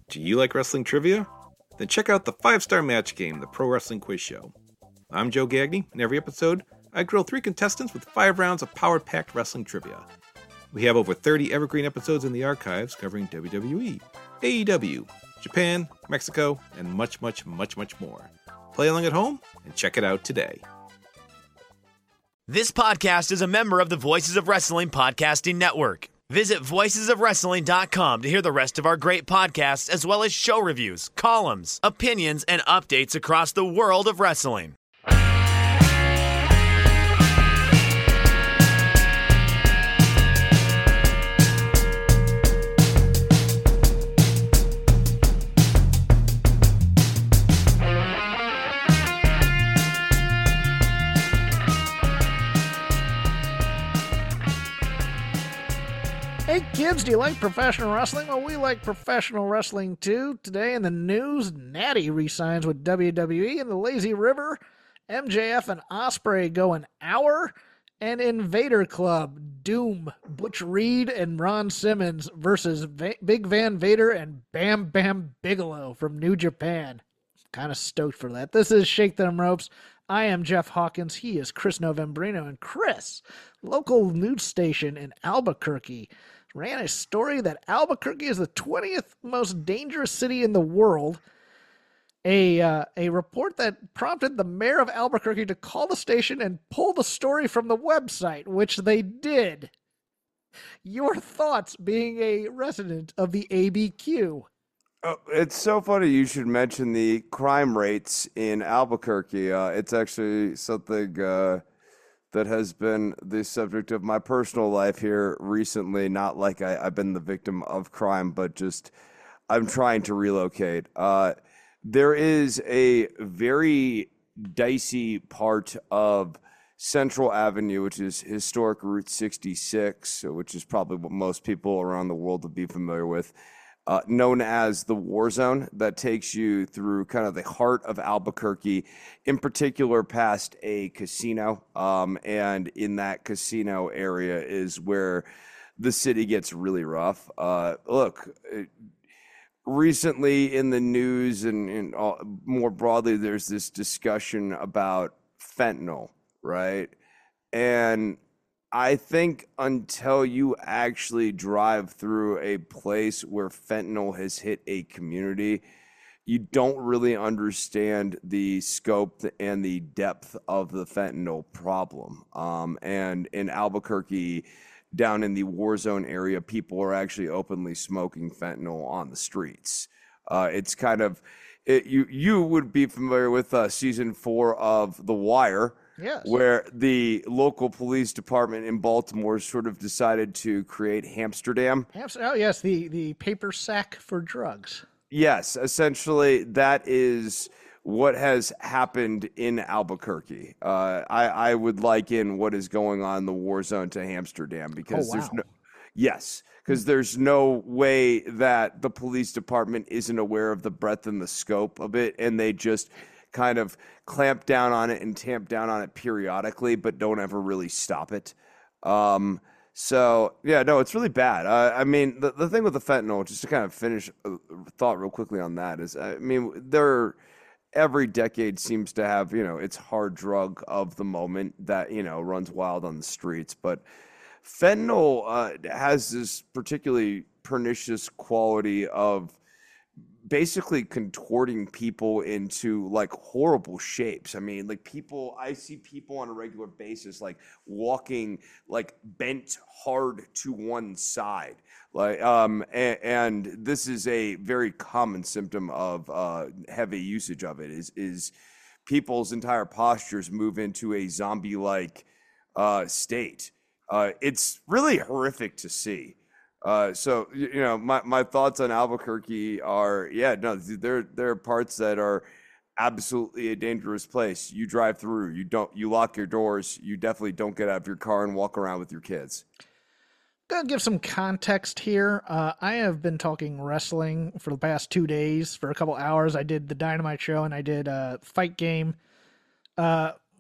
Do you like wrestling trivia? Then check out the 5-Star Match Game, the Pro Wrestling Quiz Show. I'm Joe Gagney, and every episode, I grill 3 contestants with 5 rounds of power-packed wrestling trivia. We have over 30 evergreen episodes in the archives covering WWE, AEW, Japan, Mexico, and much, much, much, much more. Play along at home and check it out today. This podcast is a member of the Voices of Wrestling Podcasting Network. Visit voicesofwrestling.com to hear the rest of our great podcasts, as well as show reviews, columns, opinions, and updates across the world of wrestling. Hey kids, do you like professional wrestling? Well, we like professional wrestling too. Today in the news, Natty re-signs with WWE in the Lazy River. MJF and Ospreay go an hour. And in Vader Club, Doom, Butch Reed, and Ron Simmons versus Big Van Vader and Bam Bam Bigelow from New Japan. Kind of stoked for that. This is Shake Them Ropes. I am Jeff Hawkins. He is Chris Novembrino. And Chris, local news station in Albuquerque, ran a story that Albuquerque is the 20th most dangerous city in the world. A report that prompted the mayor of Albuquerque to call the station and pull the story from the website, which they did. Your thoughts being a resident of the ABQ? Oh, it's so funny you should mention the crime rates in Albuquerque. It's actually something that has been the subject of my personal life here recently. Not like I've been the victim of crime, but just I'm trying to relocate. There is a very dicey part of Central Avenue, which is historic Route 66, which is probably what most people around the world would be familiar with, known as the War Zone, that takes you through kind of the heart of Albuquerque, in particular past a casino. And in that casino area is where the city gets really rough. Recently in the news and more broadly, there's this discussion about fentanyl, right? And I think until you actually drive through a place where fentanyl has hit a community, you don't really understand the scope and the depth of the fentanyl problem. And in Albuquerque, down in the war zone area, people are actually openly smoking fentanyl on the streets. It's kind of, you would be familiar with season 4 of The Wire. Yes. Where the local police department in Baltimore sort of decided to create Hamsterdam. Oh, yes, the paper sack for drugs. Yes, essentially that is what has happened in Albuquerque. I would liken what is going on in the war zone to Hamsterdam because there's no way that the police department isn't aware of the breadth and the scope of it, and they just kind of clamp down on it and tamp down on it periodically, but don't ever really stop it. So, yeah, no, it's really bad. I mean, the thing with the fentanyl, just to kind of finish a thought real quickly on that is, I mean, every decade seems to have, its hard drug of the moment that, runs wild on the streets. But fentanyl has this particularly pernicious quality of basically contorting people into like horrible shapes. I mean, like I see people on a regular basis, like walking, like bent hard to one side. Like, and this is a very common symptom of heavy usage of it is people's entire postures move into a zombie-like state. It's really horrific to see. So my thoughts on Albuquerque are, there are parts that are absolutely a dangerous place. You drive through, you lock your doors, you definitely don't get out of your car and walk around with your kids. Gonna give some context here. I have been talking wrestling for the past 2 days for a couple hours. I did the Dynamite show and I did a Fight Game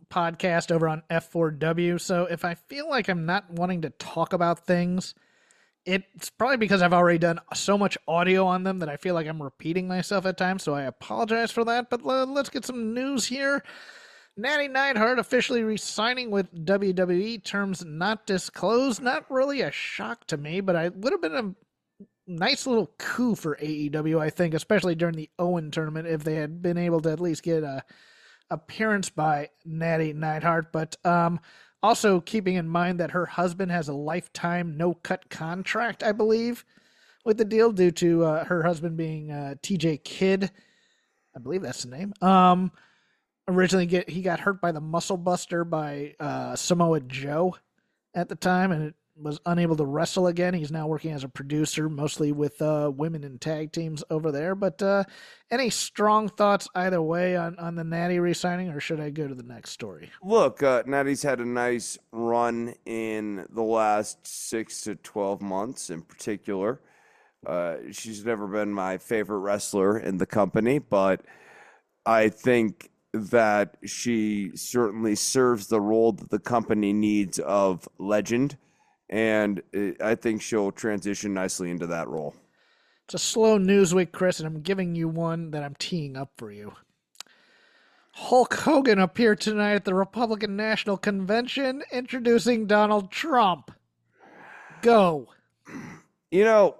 podcast over on F4W. So if I feel like I'm not wanting to talk about things, It's probably because I've already done so much audio on them that I feel like I'm repeating myself at times, so I apologize for that. But let's get some news here. Natty Neidhart officially re-signing with WWE, terms not disclosed. Not really a shock to me, but it would have been a nice little coup for AEW, I think, especially during the Owen tournament, if they had been able to at least get a appearance by Natty Neidhart. But also keeping in mind that her husband has a lifetime no-cut contract, I believe, with the deal due to her husband being TJ Kidd. I believe that's the name. Originally, he got hurt by the Muscle Buster by Samoa Joe at the time, and it was unable to wrestle again. He's now working as a producer, mostly with women in tag teams over there. But any strong thoughts either way on the Natty re-signing, or should I go to the next story? Look, Natty's had a nice run in the last 6 to 12 months in particular. She's never been my favorite wrestler in the company, but I think that she certainly serves the role that the company needs of legend, and I think she'll transition nicely into that role. It's a slow news week, Chris, and I'm giving you one that I'm teeing up for you. Hulk Hogan appeared tonight at the Republican National Convention introducing Donald Trump. Go. You know,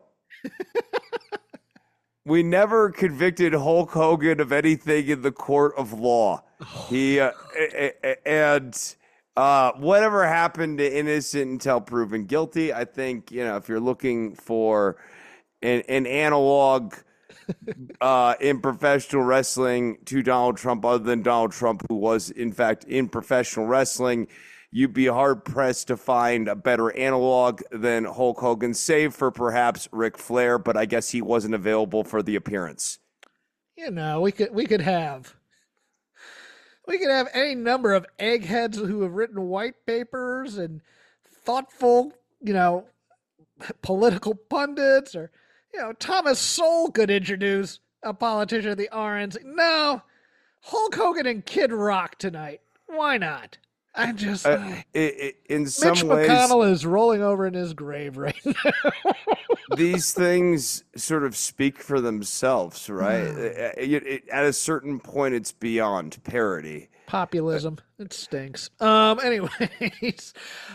we never convicted Hulk Hogan of anything in the court of law. He and whatever happened to innocent until proven guilty. I think, if you're looking for an analog in professional wrestling to Donald Trump, other than Donald Trump, who was in fact in professional wrestling, you'd be hard pressed to find a better analog than Hulk Hogan, save for perhaps Ric Flair, but I guess he wasn't available for the appearance. We could have any number of eggheads who have written white papers and thoughtful, political pundits, or Thomas Sowell could introduce a politician of the RNC. No, Hulk Hogan and Kid Rock tonight. Why not? I just in some Mitch ways, McConnell is rolling over in his grave right now. These things sort of speak for themselves, right? At a certain point, it's beyond parody. Populism. It stinks. Anyways,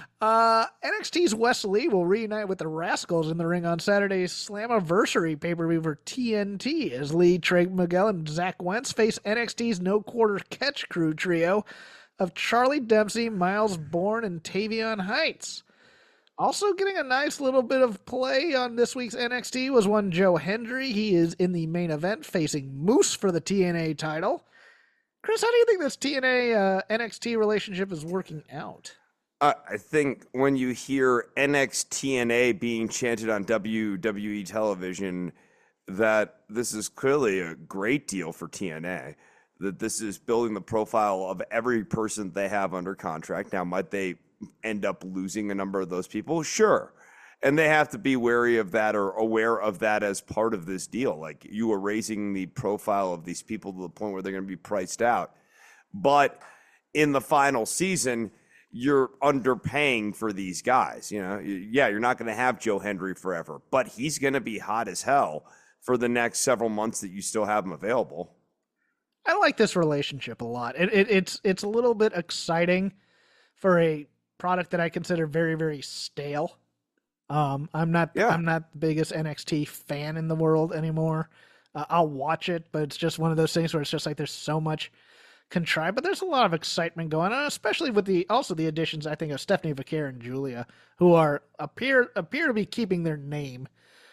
NXT's Wes Lee will reunite with the Rascals in the ring on Saturday's Slammiversary pay-per-view for TNT as Lee, Trey Miguel, and Zach Wentz face NXT's No Quarter Catch Crew trio of Charlie Dempsey, Miles Bourne, and Tavion Heights. Also getting a nice little bit of play on this week's NXT was one Joe Hendry. He is in the main event facing Moose for the TNA title. Chris, how do you think this TNA NXT relationship is working out? I think when you hear NXTNA being chanted on WWE television, that this is clearly a great deal for TNA. That this is building the profile of every person they have under contract. Now, might they end up losing a number of those people? Sure. And they have to be wary of that or aware of that as part of this deal. Like, you are raising the profile of these people to the point where they're going to be priced out. But in the final season, you're underpaying for these guys. You're not going to have Joe Hendry forever, but he's going to be hot as hell for the next several months that you still have him available. I like this relationship a lot. It's a little bit exciting for a product that I consider very, very stale. I'm not the biggest NXT fan in the world anymore. I'll watch it, but it's just one of those things where it's just like there's so much contrived, but there's a lot of excitement going on, especially with the additions, I think, of Stephanie Vaquer and Julia, who appear to be keeping their name.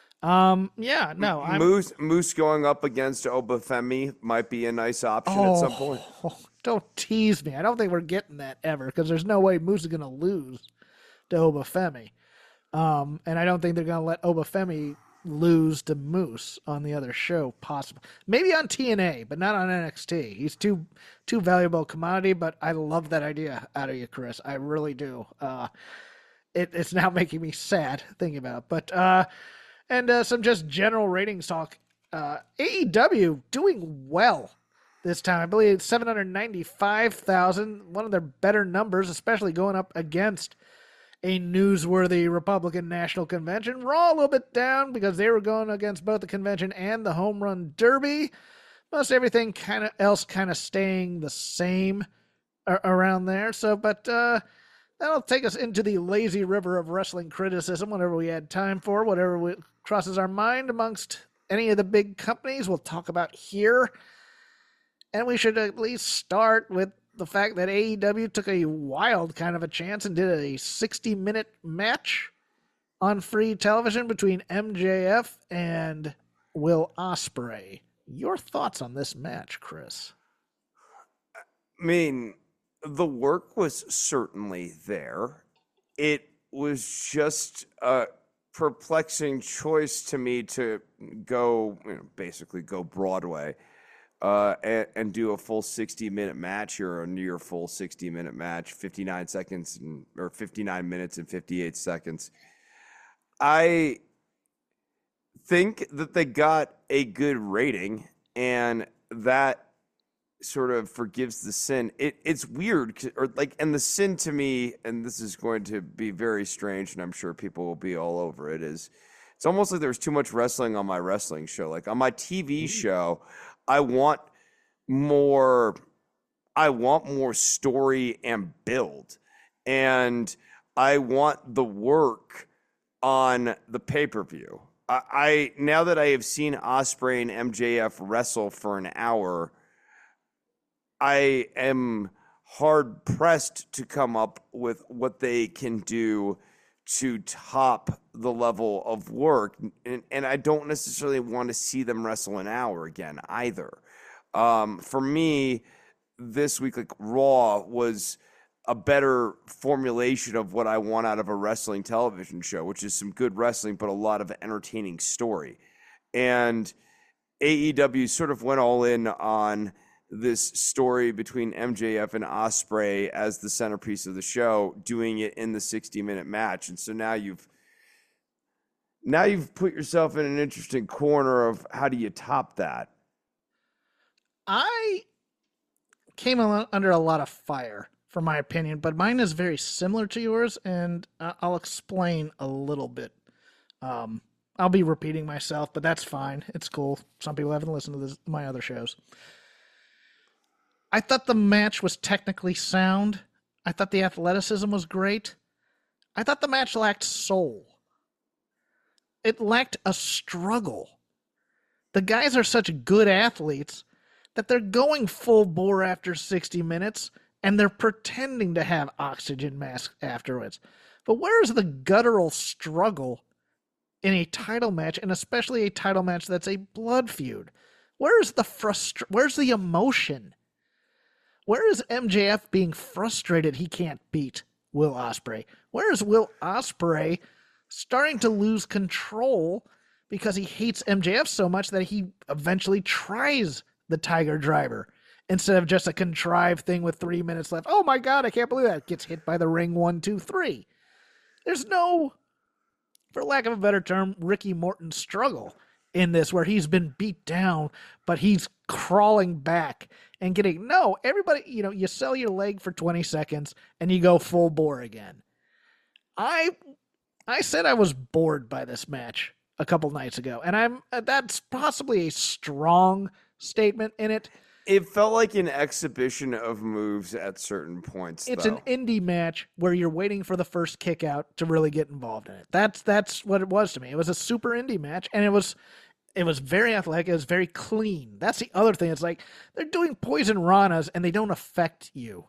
Moose going up against Obafemi might be a nice option at some point. Don't tease me. I don't think we're getting that ever, because there's no way Moose is going to lose to Obafemi. And I don't think they're going to let Obafemi lose to Moose on the other show, possible. Maybe on TNA, but not on NXT. He's too valuable a commodity, but I love that idea out of you, Chris. I really do. It's now making me sad thinking about it. But and some just general ratings talk. AEW doing well this time. I believe it's 795,000, one of their better numbers, especially going up against a newsworthy Republican National Convention. Raw a little bit down because they were going against both the convention and the Home Run Derby. Most everything kind of staying the same around there. So, but that'll take us into the lazy river of wrestling criticism whenever we had time for, whatever crosses our mind amongst any of the big companies we'll talk about here. And we should at least start with the fact that AEW took a wild kind of a chance and did a 60-minute match on free television between MJF and Will Ospreay. Your thoughts on this match, Chris? I mean, the work was certainly there. It was just a perplexing choice to me to go, basically go Broadway and do a full 60-minute match or a near full 60-minute match, 59 minutes and 58 seconds. I think that they got a good rating, and that sort of forgives the sin. It's weird, and the sin to me, and this is going to be very strange, and I'm sure people will be all over it, is it's almost like there's too much wrestling on my wrestling show. Like on my TV show, I want more story and build, and I want the work on the pay-per-view. I now that I have seen Ospreay and MJF wrestle for an hour, I am hard pressed to come up with what they can do to top the level of work. And I don't necessarily want to see them wrestle an hour again either. For me, this week, like Raw was a better formulation of what I want out of a wrestling television show, which is some good wrestling, but a lot of entertaining story. And AEW sort of went all in on this story between MJF and Ospreay as the centerpiece of the show, doing it in the 60-minute match. And so now you've put yourself in an interesting corner of how do you top that? I came under a lot of fire for my opinion, but mine is very similar to yours, and I'll explain a little bit. I'll be repeating myself, but that's fine. It's cool. Some people haven't listened to my other shows. I thought the match was technically sound. I thought the athleticism was great. I thought the match lacked soul. It lacked a struggle. The guys are such good athletes that they're going full bore after 60 minutes, and they're pretending to have oxygen masks afterwards. But where's the guttural struggle in a title match, and especially a title match that's a blood feud? Where's the emotion? Where is MJF being frustrated he can't beat Will Ospreay? Where is Will Ospreay starting to lose control because he hates MJF so much that he eventually tries the Tiger Driver instead of just a contrived thing with 3 minutes left? Oh my God, I can't believe that. Gets hit by the ring 1, 2, 3. There's no, for lack of a better term, Ricky Morton struggle in this where he's been beat down, but he's crawling back and getting, no, everybody, you sell your leg for 20 seconds and you go full bore again. I said I was bored by this match a couple nights ago, and that's possibly a strong statement in it. It felt like an exhibition of moves at certain points. It's an indie match where you're waiting for the first kick out to really get involved in it. That's what it was to me. It was a super indie match, and it was very athletic. It was very clean. That's the other thing. It's like they're doing poison ranas and they don't affect you.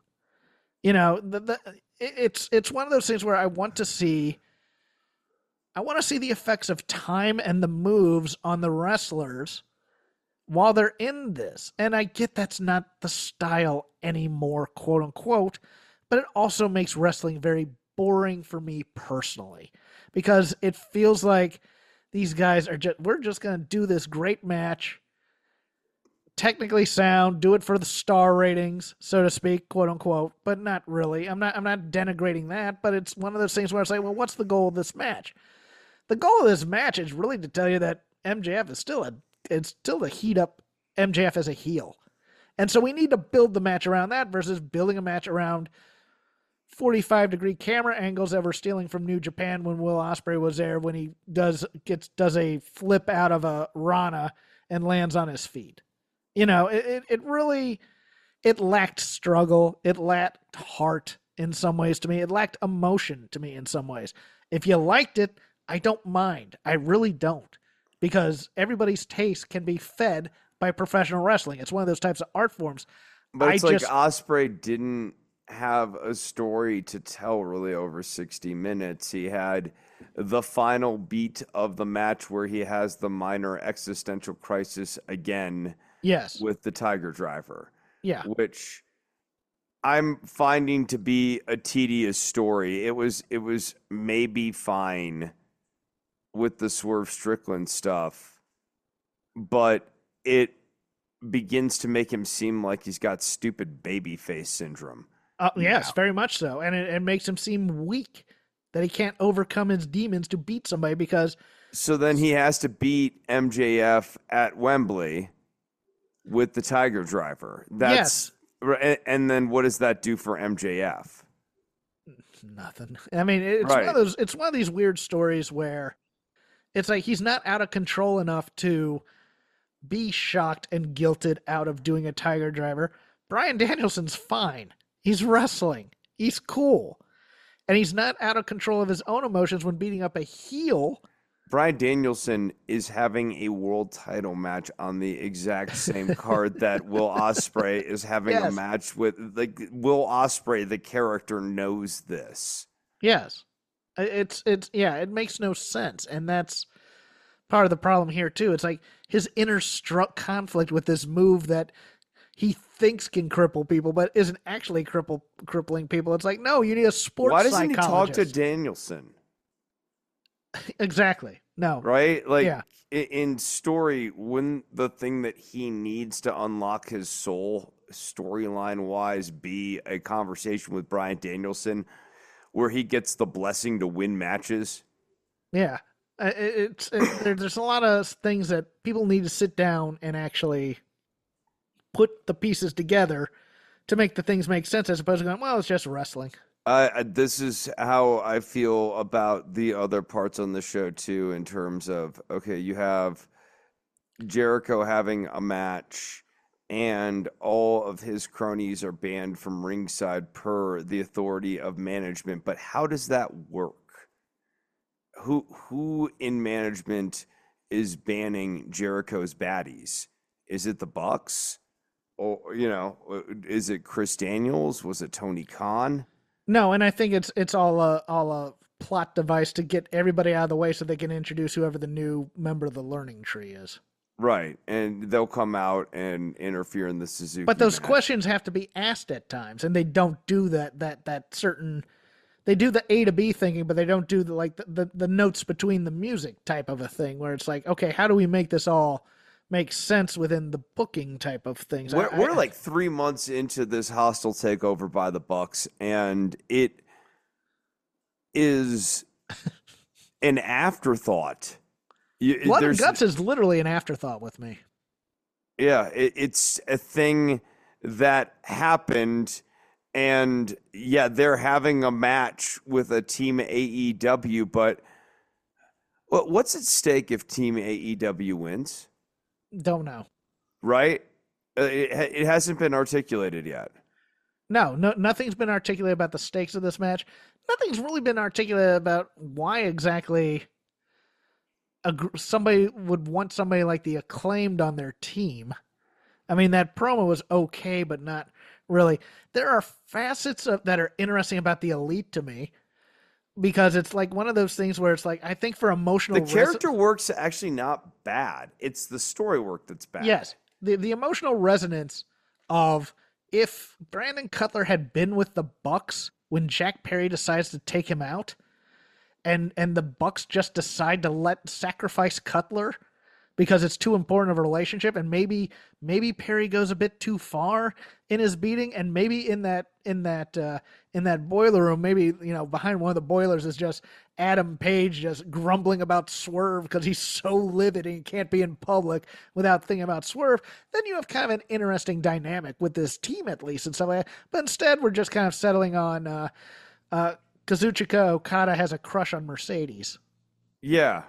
It's one of those things where I want to see the effects of time and the moves on the wrestlers while they're in this. And I get that's not the style anymore, quote unquote, but it also makes wrestling very boring for me personally, because it feels like these guys we're just going to do this great match, technically sound, do it for the star ratings, so to speak, quote unquote, but not really. I'm not denigrating that, but it's one of those things where I say, well, what's the goal of this match? The goal of this match is really to tell you that MJF is still to heat up MJF as a heel. And so we need to build the match around that versus building a match around 45-degree camera angles that were stealing from New Japan when Will Ospreay was there, when he does a flip out of a Rana and lands on his feet. It really, it lacked struggle. It lacked heart in some ways to me. It lacked emotion to me in some ways. If you liked it, I don't mind. I really don't, because everybody's taste can be fed by professional wrestling. It's one of those types of art forms. But it's Ospreay didn't have a story to tell really over 60 minutes. He had the final beat of the match where he has the minor existential crisis again. Yes. With the Tiger Driver. Yeah. Which I'm finding to be a tedious story. It was maybe fine with the Swerve Strickland stuff, but it begins to make him seem like he's got stupid babyface syndrome. Yes, very much so. And it makes him seem weak, that he can't overcome his demons to beat somebody because... So then he has to beat MJF at Wembley with the Tiger Driver. Yes. And then what does that do for MJF? Nothing. I mean, it's one of these weird stories where it's like he's not out of control enough to be shocked and guilted out of doing a Tiger Driver. Bryan Danielson's fine. He's wrestling. He's cool. And he's not out of control of his own emotions when beating up a heel. Bryan Danielson is having a world title match on the exact same card that Will Ospreay is having a match with. Like, Will Ospreay, the character, knows this. Yes. It makes no sense. And that's part of the problem here, too. It's like his inner conflict with this move that he thinks can cripple people, but isn't actually crippling people. It's like, no, you need a sports psychologist. Why doesn't he talk to Danielson? Exactly. No. Right? Like, in story, wouldn't the thing that he needs to unlock his soul, storyline-wise, be a conversation with Bryan Danielson where he gets the blessing to win matches? Yeah. There's a lot of things that people need to sit down and actually put the pieces together to make the things make sense, as opposed to going, well, it's just wrestling. This is how I feel about the other parts on the show too, in terms of, okay, you have Jericho having a match and all of his cronies are banned from ringside per the authority of management. But how does that work? Who in management is banning Jericho's baddies? Is it the Bucks? Or, is it Chris Daniels? Was it Tony Khan? No, and I think it's all a plot device to get everybody out of the way so they can introduce whoever the new member of the Learning Tree is. Right, and they'll come out and interfere in the Suzuki But those match. questions have to be asked at times, and they don't do that certain... They do the A to B thinking, but they don't do the notes between the music type of a thing, where it's like, okay, how do we make this all make sense within the booking type of things? We're like 3 months into this hostile takeover by the Bucks, and it is an afterthought. Blood and Guts is literally an afterthought with me. Yeah, it's a thing that happened, and yeah, they're having a match with a Team AEW, but what's at stake if Team AEW wins? Don't know. Right? It hasn't been articulated yet. No, nothing's been articulated about the stakes of this match. Nothing's really been articulated about why exactly somebody would want somebody like the Acclaimed on their team. I mean, that promo was okay, but not really. There are facets that are interesting about the Elite to me, because it's like one of those things where it's like, I think for emotional... The character work's actually not bad. It's the story work that's bad. Yes. The emotional resonance of if Brandon Cutler had been with the Bucks when Jack Perry decides to take him out, and the Bucks just decide to sacrifice Cutler because it's too important of a relationship, and maybe Perry goes a bit too far in his beating, and maybe in that boiler room, maybe behind one of the boilers is just Adam Page just grumbling about Swerve because he's so livid and he can't be in public without thinking about Swerve. Then you have kind of an interesting dynamic with this team, at least, and stuff like that. But instead, we're just kind of settling on Kazuchika Okada has a crush on Mercedes. Yeah.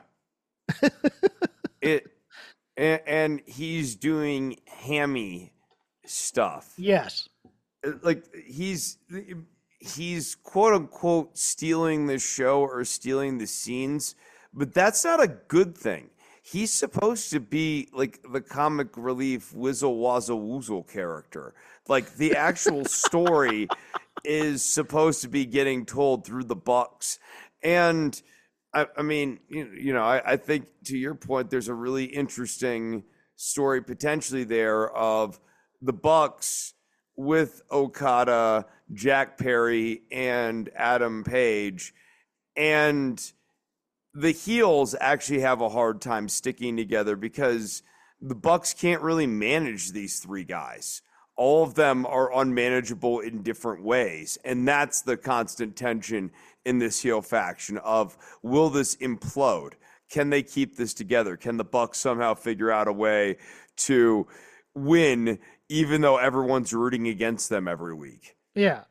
And he's doing hammy stuff. Yes. Like he's quote unquote stealing the show or stealing the scenes, but that's not a good thing. He's supposed to be like the comic relief Wizzle Wazzle Woozle character. Like the actual story is supposed to be getting told through the Bucks. And I mean, I think to your point, there's a really interesting story potentially there of the Bucks with Okada, Jack Perry, and Adam Page. And the heels actually have a hard time sticking together because the Bucks can't really manage these three guys. All of them are unmanageable in different ways. And that's the constant tension in this heel faction of, will this implode? Can they keep this together? Can the Bucks somehow figure out a way to win even though everyone's rooting against them every week? Yeah,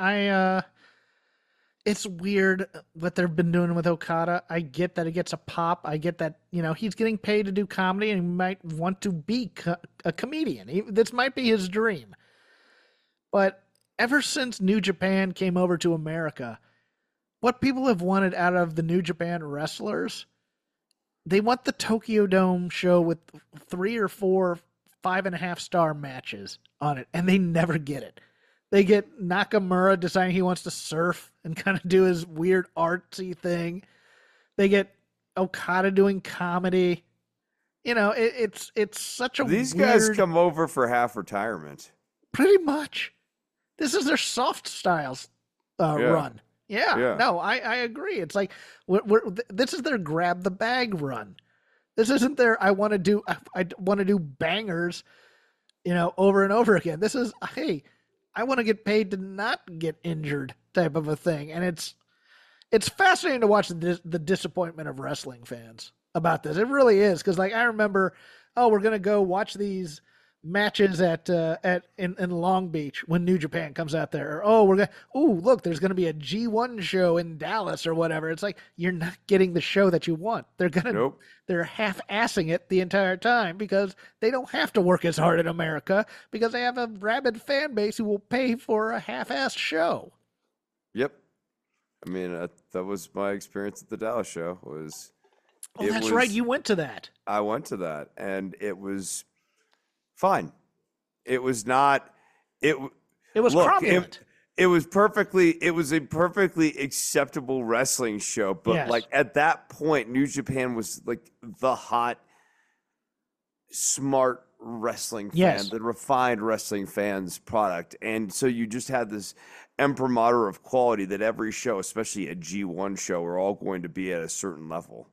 it's weird what they've been doing with Okada. I get that it gets a pop. I get that, he's getting paid to do comedy and he might want to be a comedian. This might be his dream. But ever since New Japan came over to America, what people have wanted out of the New Japan wrestlers, they want the Tokyo Dome show with 3 or 4 5.5-star matches on it, and they never get it. They get Nakamura deciding he wants to surf and kind of do his weird artsy thing. They get Okada doing comedy. It's such a These weird... guys come over for half retirement. Pretty much. This is their soft styles run. Yeah. No, I agree. It's like this is their grab the bag run. This isn't their I want to do bangers, over and over again. This is, hey, I want to get paid to not get injured type of a thing. And it's fascinating to watch the disappointment of wrestling fans about this. It really is. Cause I remember, we're going to go watch these matches in Long Beach when New Japan comes out there. Or, look, there's going to be a G1 show in Dallas or whatever. It's like, you're not getting the show that you want. They're half-assing it the entire time because they don't have to work as hard in America because they have a rabid fan base who will pay for a half-assed show. Yep. I mean, that was my experience at the Dallas show. That's right. You went to that. I went to that, and it was fine. It was not. It was cromulent. It was a perfectly acceptable wrestling show, but yes. At that point, New Japan was the hot, smart wrestling fan, the refined wrestling fans product. And so you just had this imprimatur of quality that every show, especially a G1 show, are all going to be at a certain level.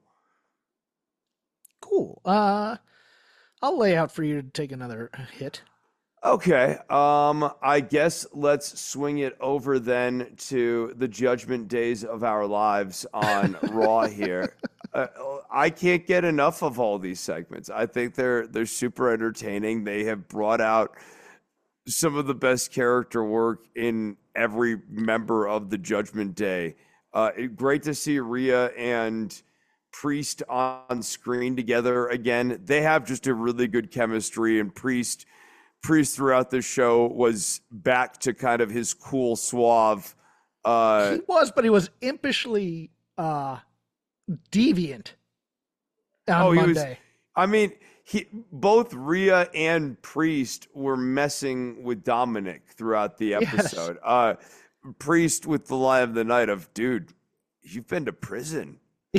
Cool. I'll lay out for you to take another hit. Okay. I guess let's swing it over then to the Judgment Days of our lives on Raw here. I can't get enough of all these segments. I think they're super entertaining. They have brought out some of the best character work in every member of the Judgment Day. Great to see Rhea and Priest on screen together again. They have just a really good chemistry, and Priest throughout the show was back to kind of his cool, suave. He was impishly deviant on Monday. Both Rhea and Priest were messing with Dominic throughout the episode. Yes. Priest with the line of the night of, dude, you've been to prison.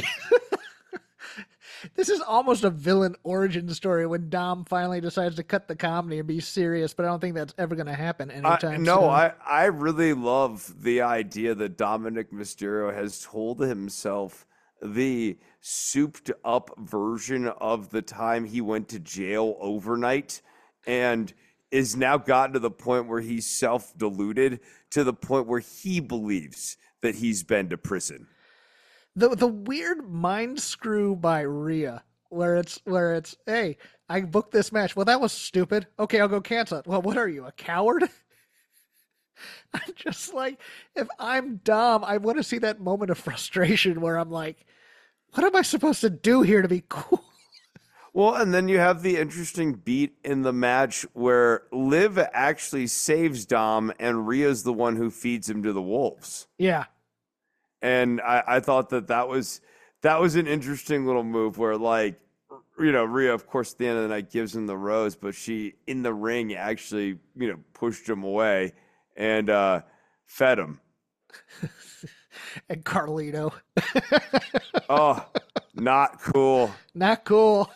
This is almost a villain origin story when Dom finally decides to cut the comedy and be serious, but I don't think that's ever going to happen anytime soon. I really love the idea that Dominic Mysterio has told himself the souped up version of the time he went to jail overnight and is now gotten to the point where he's self-deluded to the point where he believes that he's been to prison. The weird mind screw by Rhea, where it's, hey, I booked this match. Well, that was stupid. Okay, I'll go cancel it. Well, what are you, a coward? I'm just like, if I'm Dom, I want to see that moment of frustration where I'm like, what am I supposed to do here to be cool? Well, and then you have the interesting beat in the match where Liv actually saves Dom and Rhea's the one who feeds him to the wolves. Yeah. And I thought that was an interesting little move where, like, you know, Rhea, of course, at the end of the night gives him the rose, but she, in the ring, actually, you know, pushed him away and fed him. And Carlito. Oh, not cool. Not cool.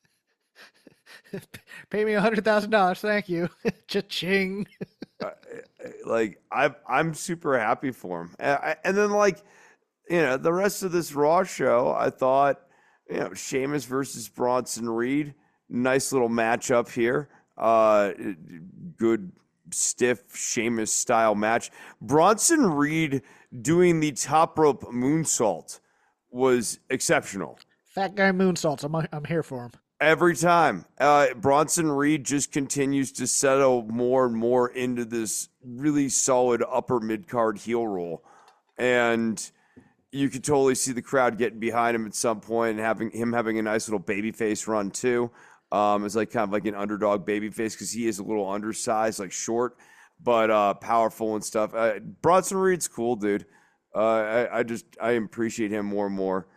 Pay me $100,000, thank you. Cha-ching. Like, I'm super happy for him. And then, like, you know, the rest of this Raw show, I thought, you know, Sheamus versus Bronson Reed, nice little matchup here. Good, stiff Sheamus style match. Bronson Reed doing the top rope moonsault was exceptional. Fat guy moonsaults. I'm here for him. Every time. Bronson Reed just continues to settle more and more into this really solid upper mid-card heel role. And you could totally see the crowd getting behind him at some point and having a nice little babyface run too. It's like kind of like an underdog babyface because he is a little undersized, like short, but powerful and stuff. Bronson Reed's cool, dude. I appreciate him more and more.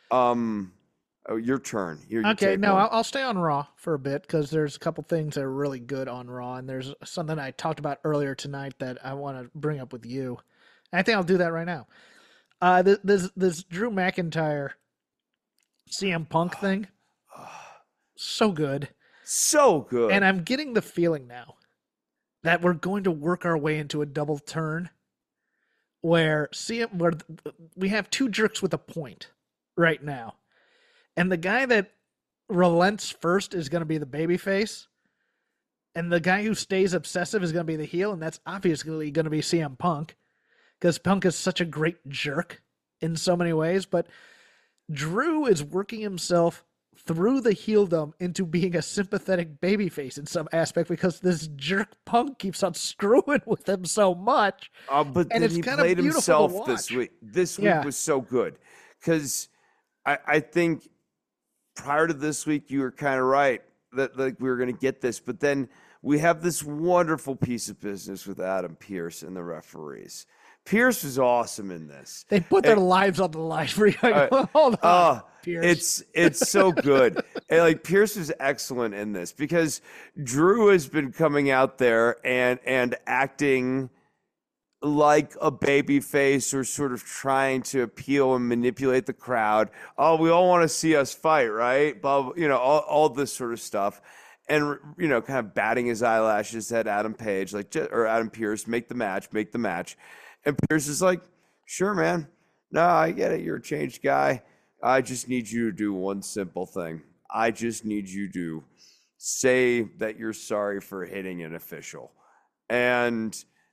Your turn. Okay, no, I'll stay on Raw for a bit because there's a couple things that are really good on Raw, and there's something I talked about earlier tonight that I want to bring up with you. And I think I'll do that right now. This Drew McIntyre CM Punk thing, so good. So good. And I'm getting the feeling now that we're going to work our way into a double turn where we have two jerks with a point right now. And the guy that relents first is going to be the babyface. And the guy who stays obsessive is going to be the heel. And that's obviously going to be CM Punk. Because Punk is such a great jerk in so many ways. But Drew is working himself through the heeldom into being a sympathetic babyface in some aspect because this jerk Punk keeps on screwing with him so much. But and then he played himself this week. This week was so good. Because I think prior to this week, you were kind of right that like we were going to get this. But then we have this wonderful piece of business with Adam Pearce and the referees. Pearce was awesome in this. They put their lives on the line for you. Hold on, Pearce. It's so good. And like Pearce was excellent in this because Drew has been coming out there and acting like a baby face or sort of trying to appeal and manipulate the crowd. Oh, we all want to see us fight, right? But, you know, all this sort of stuff. And, you know, kind of batting his eyelashes at Adam Page, or Adam Pearce, make the match. And Pearce is like, sure, man. No, I get it. You're a changed guy. I just need you to do one simple thing. I just need you to say that you're sorry for hitting an official. And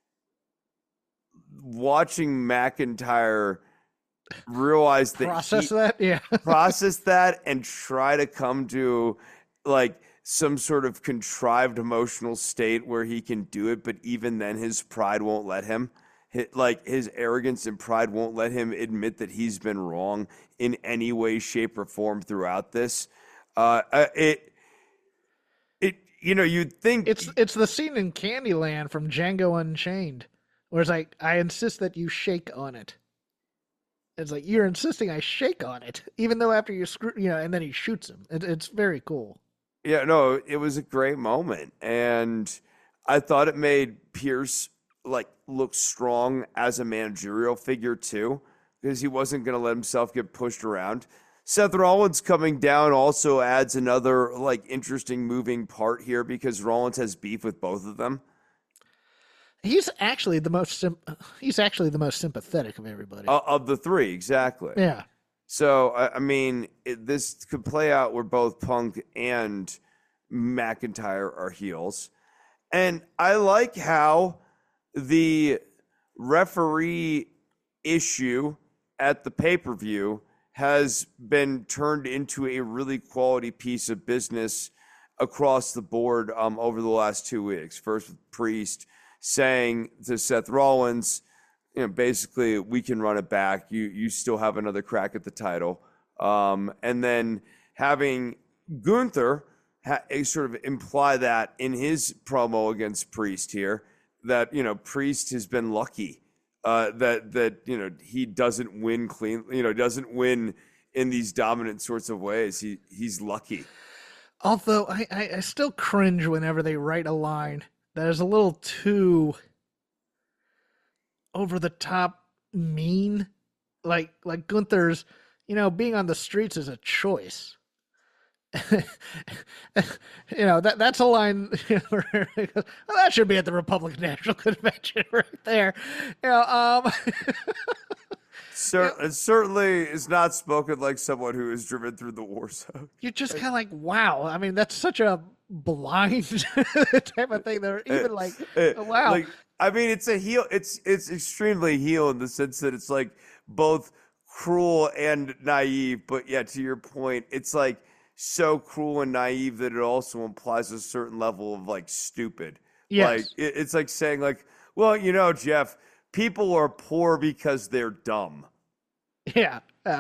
watching McIntyre realize that process that and try to come to like some sort of contrived emotional state where he can do it, but even then his pride won't let him. Like his arrogance and pride won't let him admit that he's been wrong in any way, shape, or form throughout this. You know, you'd think it's the scene in Candyland from Django Unchained, where it's like, I insist that you shake on it. It's like, you're insisting I shake on it, even though after you screw, you know, and then he shoots him. It's very cool. Yeah, no, it was a great moment, and I thought it made Pearce like look strong as a managerial figure too, because he wasn't going to let himself get pushed around. Seth Rollins coming down also adds another like interesting moving part here because Rollins has beef with both of them. He's actually the most sympathetic of everybody. Of the three, exactly. Yeah. So, I mean, this could play out where both Punk and McIntyre are heels. And I like how the referee issue at the pay-per-view has been turned into a really quality piece of business across the board over the last 2 weeks. First with Priest, saying to Seth Rollins, basically, we can run it back. You still have another crack at the title. And then having Gunther sort of imply that in his promo against Priest here, that, Priest has been lucky, that he doesn't win clean, doesn't win in these dominant sorts of ways. He's lucky. Although I still cringe whenever they write a line that is a little too over the top mean. Like Gunther's, being on the streets is a choice. That's a line where it goes, well, that should be at the Republican National Convention right there. It certainly is not spoken like someone who is driven through the war zone. You're just kind of like, wow. I mean, that's such a blind type of thing. They're even like, wow. Like, I mean, it's a heel. It's extremely heel in the sense that it's like both cruel and naive. But yeah, to your point, it's like so cruel and naive that it also implies a certain level of like stupid. Yes. Like it's like saying like, well, Jeff, people are poor because they're dumb. Yeah.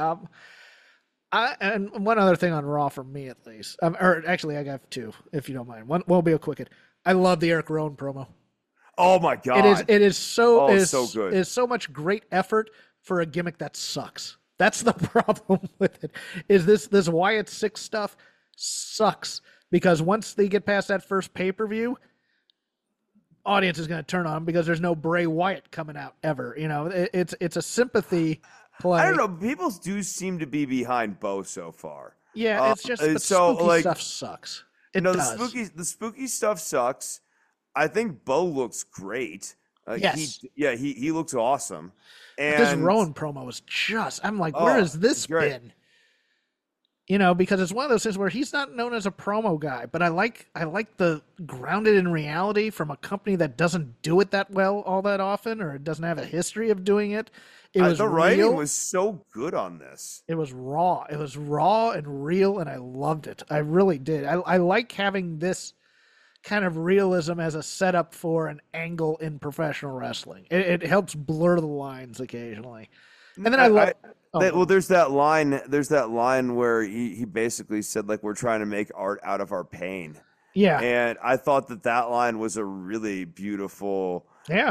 And one other thing on Raw for me, at least. Or actually, I got two, if you don't mind. One will be a quick. I love the Eric Rowan promo. Oh my god! It is so so good. It is so much great effort for a gimmick that sucks. That's the problem with it. Is this Wyatt 6 stuff sucks because once they get past that first pay-per-view, audience is going to turn on them because there's no Bray Wyatt coming out ever. It's a sympathy play. I don't know. People do seem to be behind Bo so far. Yeah, it's just the spooky stuff sucks. The spooky stuff sucks. I think Bo looks great. Yes. He looks awesome. And this Rowan promo was I'm like, where has this been? Because it's one of those things where he's not known as a promo guy, but I like the grounded in reality from a company that doesn't do it that well all that often, or it doesn't have a history of doing it. The writing was so good on this. It was raw. It was raw and real, and I loved it. I really did. I like having this kind of realism as a setup for an angle in professional wrestling. It helps blur the lines occasionally. And then there's that line. There's that line where he basically said like we're trying to make art out of our pain. Yeah, and I thought that line was a really beautiful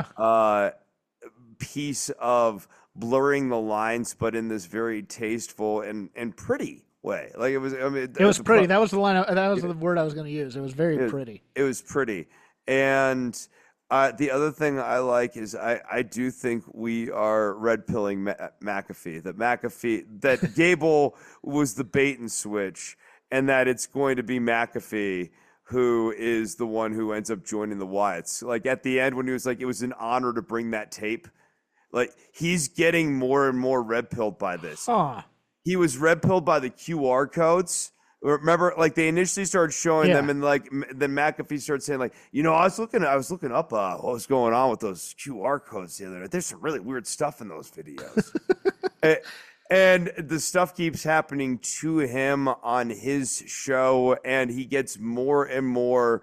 piece of blurring the lines, but in this very tasteful and pretty way. Like it was. I mean, it was pretty. That was the line. That was the word I was going to use. It was very pretty. It was pretty, and. The other thing I like is I do think we are red pilling McAfee. That Gable was the bait and switch, and that it's going to be McAfee who is the one who ends up joining the Wyatts. Like at the end when he was like, it was an honor to bring that tape. Like he's getting more and more red pilled by this. He was red pilled by the QR codes. Remember, like they initially started showing them, and like then McAfee started saying, like, I was looking up what was going on with those QR codes the other day. There's some really weird stuff in those videos, and the stuff keeps happening to him on his show, and he gets more and more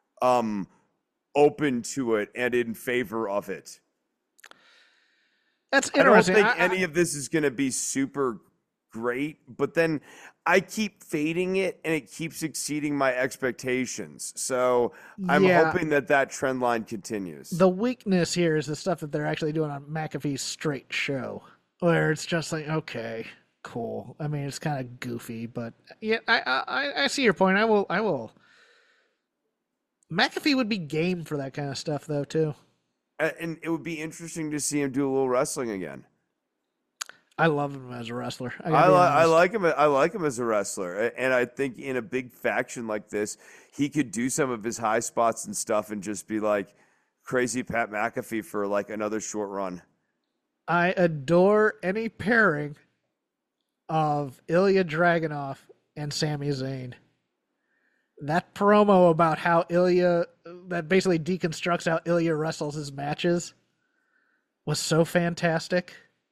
open to it and in favor of it. That's interesting. I don't think any of this is going to be super great, but then I keep fading it and it keeps exceeding my expectations. So I'm hoping that trend line continues. The weakness here is the stuff that they're actually doing on McAfee's straight show, where it's just like, okay, cool. I mean, it's kind of goofy, but yeah, I see your point. I will. McAfee would be game for that kind of stuff though, too. And it would be interesting to see him do a little wrestling again. I love him as a wrestler. I like him. I like him as a wrestler, and I think in a big faction like this, he could do some of his high spots and stuff, and just be like crazy Pat McAfee for like another short run. I adore any pairing of Ilya Dragunov and Sami Zayn. That promo about how that basically deconstructs how Ilya wrestles his matches, was so fantastic.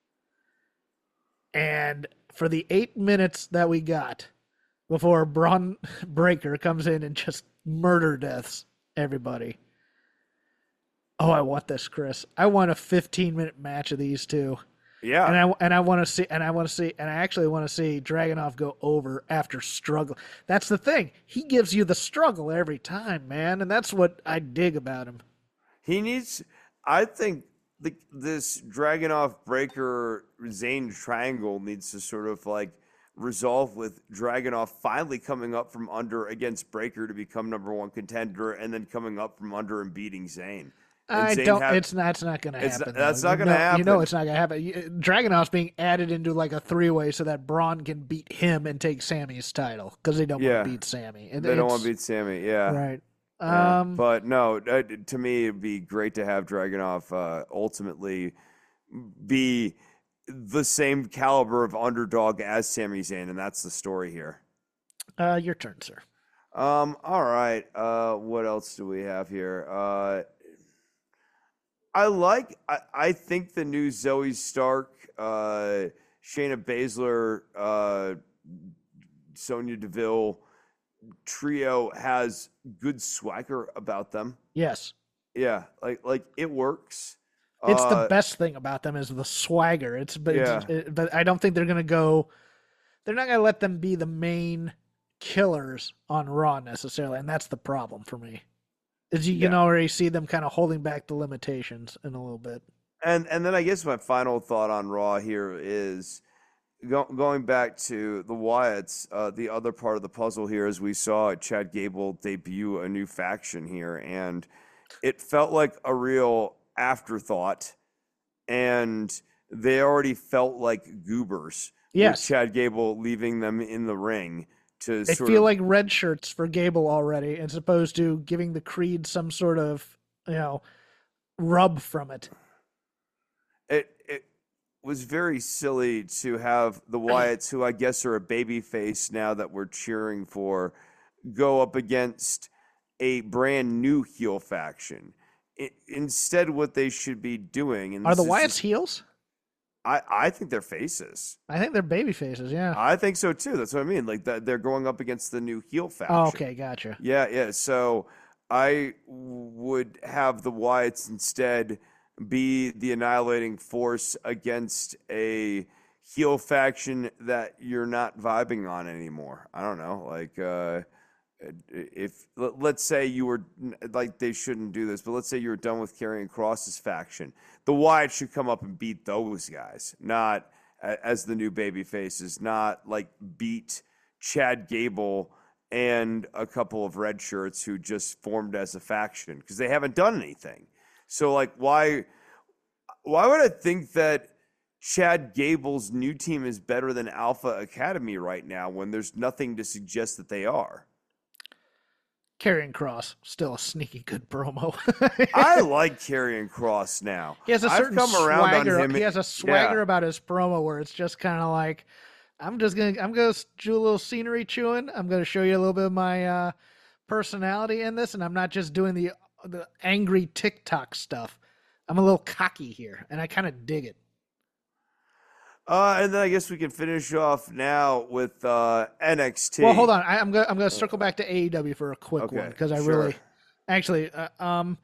And for the 8 minutes that we got before Braun Breaker comes in and just murder deaths everybody, Oh, I want this, Chris. I want a 15-minute match of these two. Yeah. And I want to see, and I actually want to see Dragunov go over after struggle. That's the thing. He gives you the struggle every time, man, and that's what I dig about him. He needs, I think this Dragunov Breakker Zayn triangle needs to sort of like resolve with Dragunov finally coming up from under against Breakker to become number one contender, and then coming up from under and beating Zayn. It's not going to happen. That's not going to happen. You know it's not going to happen. Dragunov's being added into like a 3-way so that Braun can beat him and take Sammy's title because they don't want to beat Sammy. They don't want to beat Sammy. Yeah. Right. But no, to me, it'd be great to have Dragunov ultimately be the same caliber of underdog as Sami Zayn, and that's the story here. Your turn, sir. All right. What else do we have here? I think the new Zoe Stark, Shayna Baszler, Sonya Deville trio has good swagger about them. Yes. Yeah, like it works. It's the best thing about them is the swagger. But I don't think they're gonna go. They're not gonna let them be the main killers on Raw necessarily, and that's the problem for me. Is you can already see them kind of holding back the limitations in a little bit. And then I guess my final thought on Raw here is going back to the Wyatts. The other part of the puzzle here is we saw Chad Gable debut a new faction here, and it felt like a real afterthought, and they already felt like goobers. Yes, with Chad Gable leaving them in the ring. They feel like red shirts for Gable already, as opposed to giving the Creed some sort of, rub from it. It was very silly to have the Wyatts, who I guess are a babyface now that we're cheering for, go up against a brand new heel faction. Instead, what they should be doing... Are the Wyatts heels? I think they're faces. I think they're baby faces, yeah. I think so, too. That's what I mean. Like, they're going up against the new heel faction. Oh, okay, gotcha. Yeah. So I would have the Wyatts instead be the annihilating force against a heel faction that you're not vibing on anymore. I don't know. Like, if let's say you were, like, they shouldn't do this, but let's say you were done with Karrion Kross's faction, the Wyatts should come up and beat those guys, not as the new baby faces, not like beat Chad Gable and a couple of red shirts who just formed as a faction because they haven't done anything. So like, why would I think that Chad Gable's new team is better than Alpha Academy right now when there's nothing to suggest that they are? Karrion Kross, still a sneaky good promo. I like Karrion Kross now. He has a certain swagger. He has a swagger about his promo where it's just kind of like, I'm gonna do a little scenery chewing. I'm gonna show you a little bit of my personality in this, and I'm not just doing the angry TikTok stuff. I'm a little cocky here, and I kind of dig it. And then I guess we can finish off now with NXT. Well, hold on. I'm gonna circle back to AEW for a quick one because I really, actually, the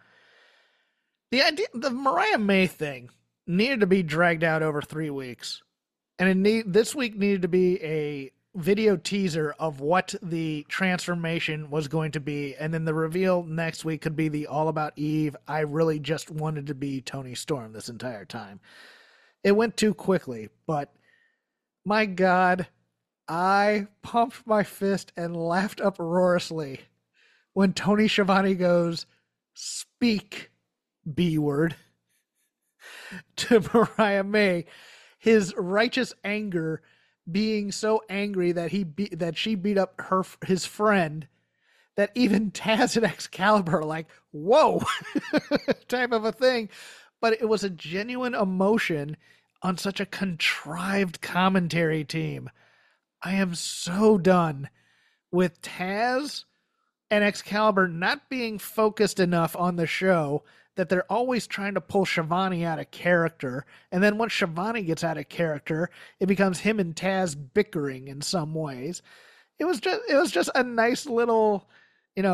Mariah May thing needed to be dragged out over 3 weeks, and this week needed to be a video teaser of what the transformation was going to be, and then the reveal next week could be the All About Eve. I really just wanted to be Toni Storm this entire time. It went too quickly, but my God, I pumped my fist and laughed uproariously when Tony Schiavone goes, "Speak, B word," to Mariah May. His righteous anger being so angry that she beat up his friend, that even Taz and Excalibur are like, whoa, type of a thing. But it was a genuine emotion on such a contrived commentary team. I am so done with Taz and Excalibur not being focused enough on the show, that they're always trying to pull Schiavone out of character. And then once Schiavone gets out of character, it becomes him and Taz bickering in some ways. It was just a nice little,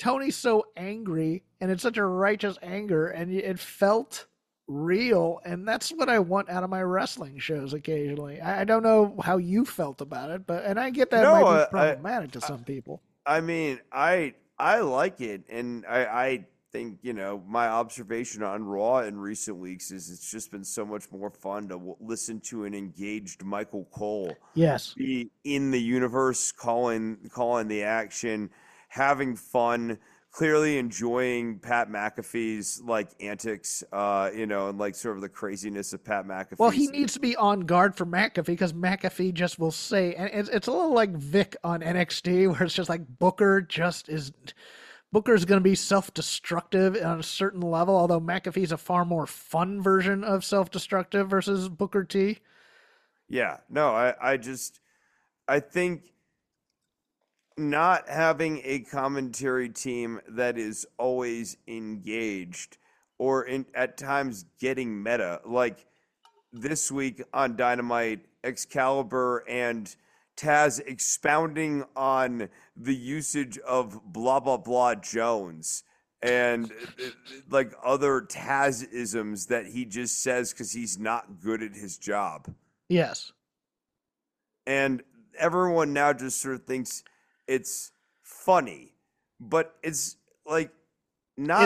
Tony's so angry, and it's such a righteous anger, and it felt real, and that's what I want out of my wrestling shows occasionally. I don't know how you felt about it, and I get that might be problematic to some people. I mean, I like it, and I think, my observation on Raw in recent weeks is it's just been so much more fun to listen to an engaged Michael Cole. Yes. Be in the universe, calling the action, having fun, clearly enjoying Pat McAfee's antics, and sort of the craziness of Pat McAfee. Well, he needs to be on guard for McAfee because McAfee just will say, and it's a little like Vic on NXT, where it's just like Booker's going to be self-destructive on a certain level, although McAfee's a far more fun version of self-destructive versus Booker T. Yeah, no, I think not having a commentary team that is always engaged or at times getting meta, like this week on Dynamite, Excalibur and Taz expounding on the usage of blah, blah, blah Jones and other Taz-isms that he just says because he's not good at his job. Yes. And everyone now just sort of thinks funny, but it's not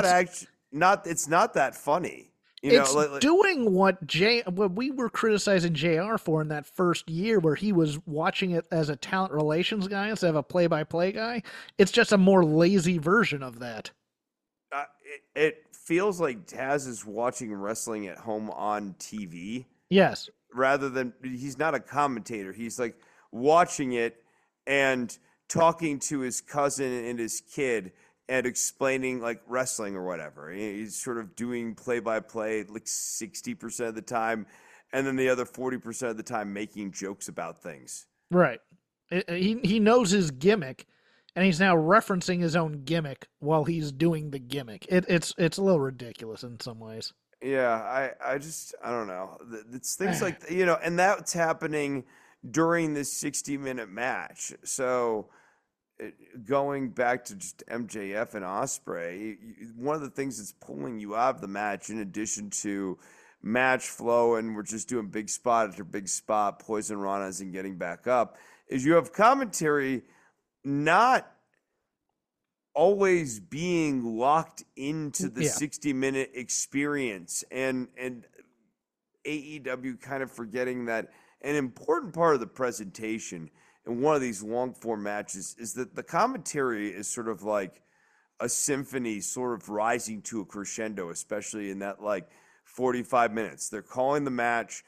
that funny. It's doing what we were criticizing JR for in that first year, where he was watching it as a talent relations guy instead of a play-by-play guy. It's just a more lazy version of that. It feels like Taz is watching wrestling at home on TV. Yes. Rather than, he's not a commentator. He's watching it and talking to his cousin and his kid and explaining wrestling or whatever. He's sort of doing play-by-play 60% of the time, and then the other 40% of the time making jokes about things. Right. He knows his gimmick, and he's now referencing his own gimmick while he's doing the gimmick. It's a little ridiculous in some ways. Yeah, I don't know. It's things and that's happening during this 60-minute match. So going back to just MJF and Ospreay, one of the things that's pulling you out of the match, in addition to match flow and we're just doing big spot after big spot, poison ranas and getting back up, is you have commentary not always being locked into the 60-minute experience, and AEW kind of forgetting that an important part of the presentation in one of these long form matches is that the commentary is sort of like a symphony sort of rising to a crescendo, especially in that 45 minutes. They're calling the match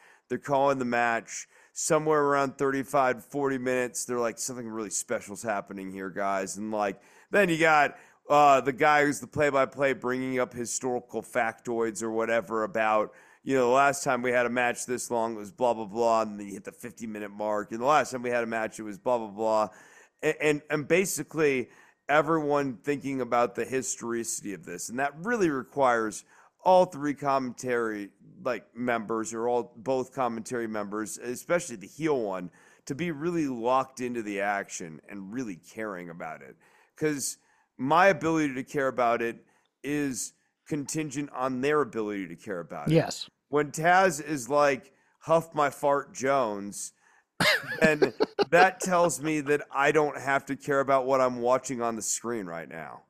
somewhere around 35, 40 minutes. They're like, something really special's happening here, guys. And then you got the guy who's the play-by-play bringing up historical factoids or whatever about, the last time we had a match this long, it was blah, blah, blah, and then you hit the 50-minute mark. And the last time we had a match, it was blah, blah, blah. And basically everyone thinking about the historicity of this. And that really requires all three commentary members, or both commentary members, especially the heel one, to be really locked into the action and really caring about it. Because my ability to care about it is contingent on their ability to care about it. Yes. When Taz is Huff My Fart Jones, then that tells me that I don't have to care about what I'm watching on the screen right now.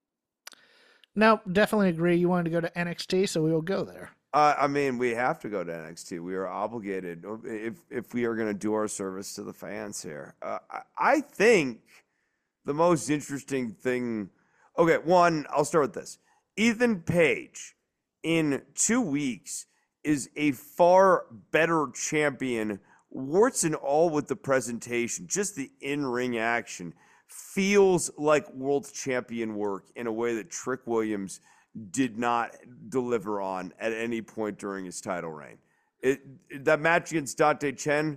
No, definitely agree. You wanted to go to NXT, so we will go there. We have to go to NXT. We are obligated if we are going to do our service to the fans here. I think the most interesting thing... Okay, one, I'll start with this. Ethan Page, in 2 weeks, is a far better champion, warts and all, with the presentation. Just the in-ring action feels like world champion work in a way that Trick Williams did not deliver on at any point during his title reign. That match against Dante Chen,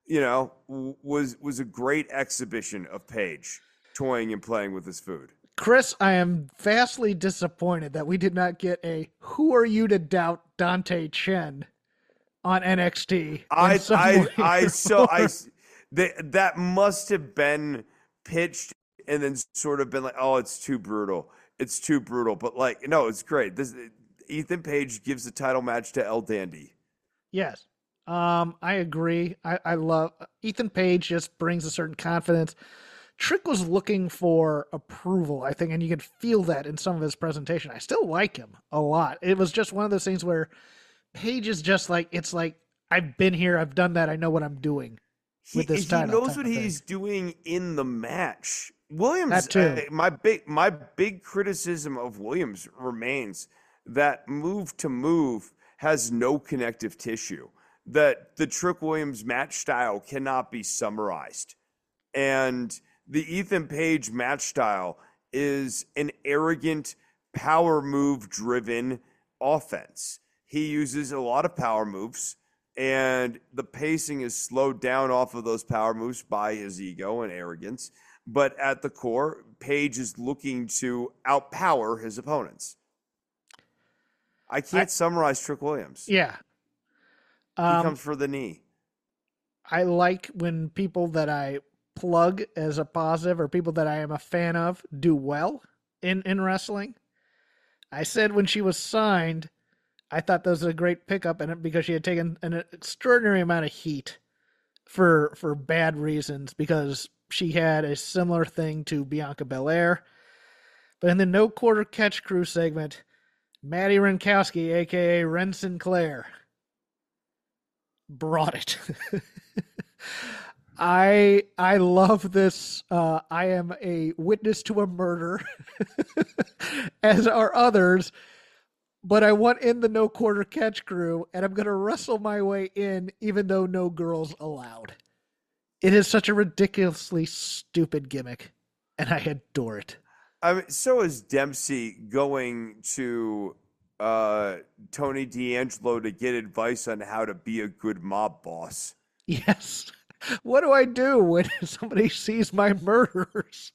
was a great exhibition of Page toying and playing with his food. Chris, I am vastly disappointed that we did not get a "Who are you to doubt Dante Chen" on NXT. That must have been pitched and then sort of been like, oh, it's too brutal. It's too brutal. But like, no, it's great. Ethan Page gives the title match to El Dandy. Yes. I agree. I love Ethan Page, just brings a certain confidence. Trick was looking for approval, I think, and you could feel that in some of his presentation. I still like him a lot. It was just one of those things where Page is just like, it's like, I've been here, I've done that, I know what I'm doing with this title. He knows what he's doing in the match. Williams, that too. My big criticism of Williams remains that move to move has no connective tissue. That the Trick Williams match style cannot be summarized. And the Ethan Page match style is an arrogant, power move driven offense. He uses a lot of power moves, and the pacing is slowed down off of those power moves by his ego and arrogance. But at the core, Page is looking to outpower his opponents. I can't summarize Trick Williams. Yeah. He comes for the knee. I like when people that I plug as a positive or people that I am a fan of do well in wrestling. I said when she was signed, I thought that was a great pickup in it because she had taken an extraordinary amount of heat for bad reasons, because she had a similar thing to Bianca Belair. But in the No Quarter Catch Crew segment, Maddie Renkowski, a.k.a. Ren Sinclair, brought it. I love this. I am a witness to a murder, as are others, but I want in the No Quarter Catch Crew, and I'm going to wrestle my way in, even though no girls allowed. It is such a ridiculously stupid gimmick, and I adore it. I mean, so is Dempsey going to Tony D'Angelo to get advice on how to be a good mob boss. Yes. What do I do when somebody sees my murders?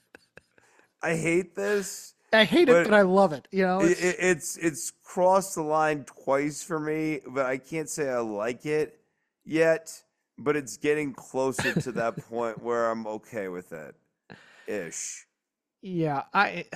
I hate this. I hate it, but I love it. You know, it's crossed the line twice for me, but I can't say I like it yet. But it's getting closer to that point where I'm okay with it, ish. Yeah, I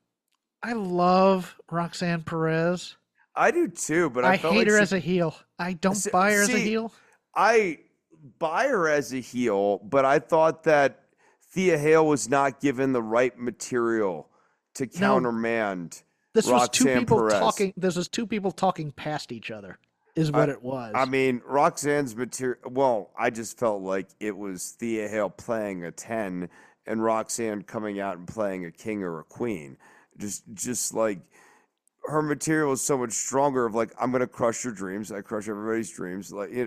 love Roxanne Perez. I do too, but I hate her as a heel. I don't buy her as a heel. I buy her as a heel, but I thought that Thea Hale was not given the right material to countermand Roxanne Perez. This was two people talking past each other, is what it was. I mean, Roxanne's material. Well, I just felt like it was Thea Hale playing a 10 and Roxanne coming out and playing a king or a queen. Just like her material is so much stronger. Of like, I'm gonna crush your dreams. I crush everybody's dreams.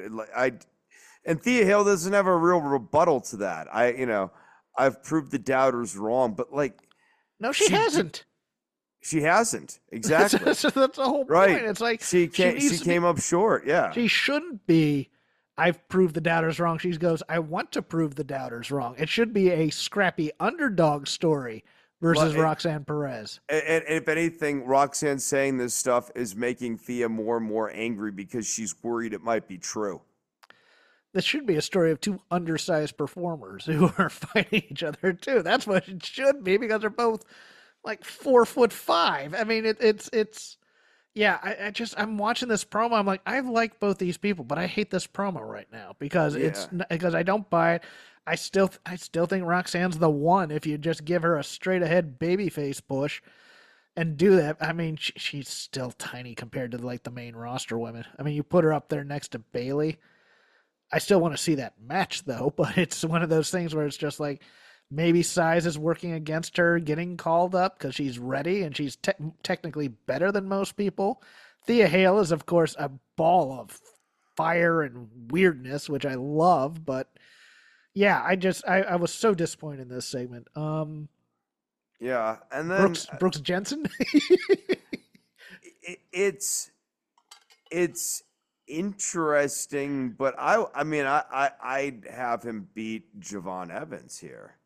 And Thea Hale doesn't have a real rebuttal to that. I've proved the doubters wrong, but like, no, she hasn't. She hasn't. Exactly. That's the whole right. point. It's like she came up short. Yeah. She shouldn't be. I've proved the doubters wrong. She goes, I want to prove the doubters wrong. It should be a scrappy underdog story versus Roxanne Perez. And if anything, Roxanne saying this stuff is making Thea more and more angry because she's worried it might be true. This should be a story of two undersized performers who are fighting each other too. That's what it should be, because they're both like 4'5". I mean, it's yeah. I'm watching this promo. I'm like, I like both these people, but I hate this promo right now because because I don't buy it. I still think Roxanne's the one. If you just give her a straight ahead babyface push and do that, I mean, she's still tiny compared to like the main roster women. I mean, you put her up there next to Bayley. I still want to see that match though, but it's one of those things where it's just like, maybe size is working against her getting called up because she's ready and she's technically better than most people. Thea Hale is, of course, a ball of fire and weirdness, which I love. But yeah, I was so disappointed in this segment. Yeah, and then Brooks Jensen. it's interesting, but I'd have him beat Javon Evans here.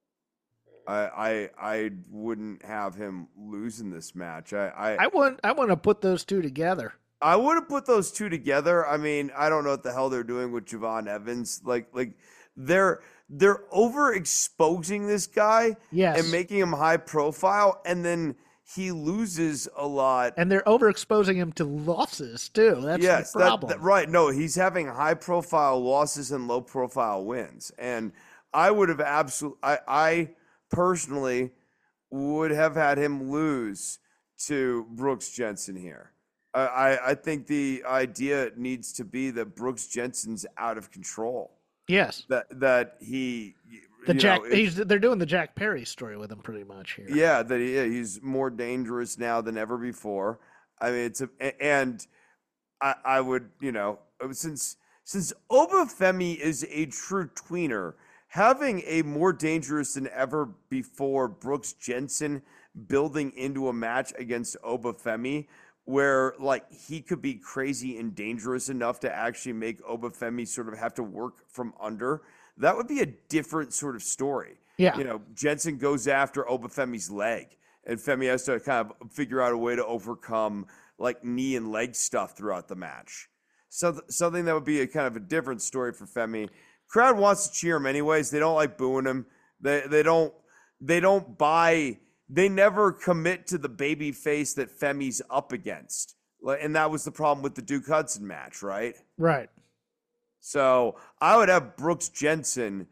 I wouldn't have him lose in this match. I want to put those two together. I would have put those two together. I mean, I don't know what the hell they're doing with Javon Evans. Like they're overexposing this guy and making him high profile, and then he loses a lot. And they're overexposing him to losses too. That's the problem. Right. No, he's having high profile losses and low profile wins. And I would have I personally would have had him lose to Brooks Jensen here. I think the idea needs to be that Brooks Jensen's out of control. Yes. That he they're doing the Jack Perry story with him pretty much here. Yeah, that he's more dangerous now than ever before. I mean, I would, since Obafemi is a true tweener, having a more dangerous than ever before Brooks Jensen building into a match against Obafemi, where like he could be crazy and dangerous enough to actually make Obafemi sort of have to work from under, that would be a different sort of story. Yeah. Jensen goes after Obafemi's leg, and Femi has to kind of figure out a way to overcome like knee and leg stuff throughout the match. So something that would be a kind of a different story for Femi. Crowd wants to cheer him anyways. They don't like booing him. They don't buy. They never commit to the baby face that Femi's up against. And that was the problem with the Duke Hudson match, right? Right. So I would have Brooks Jensen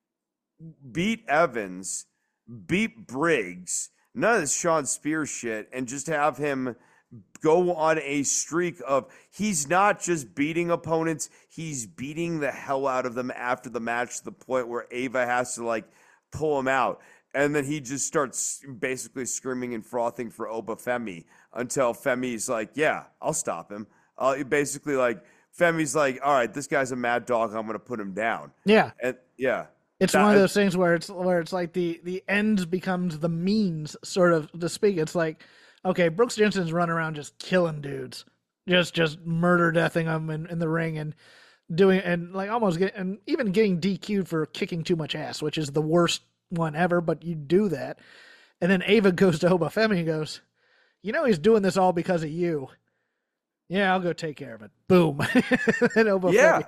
beat Evans, beat Briggs, none of this Sean Spears shit, and just have him go on a streak of he's not just beating opponents, he's beating the hell out of them after the match to the point where Ava has to like pull him out. And then he just starts basically screaming and frothing for Obafemi until Femi's like, yeah, I'll stop him. Basically, like, Femi's like, all right, this guy's a mad dog. I'm going to put him down. Yeah. And yeah. It's one of those things where it's like the end becomes the means, sort of to speak. It's like, okay, Brooks Jensen's running around just killing dudes, just murder deathing them in the ring and doing, and like almost even getting DQ'd for kicking too much ass, which is the worst one ever, but you do that. And then Ava goes to Obafemi and goes, he's doing this all because of you. Yeah, I'll go take care of it. Boom. And Obafemi. Yeah.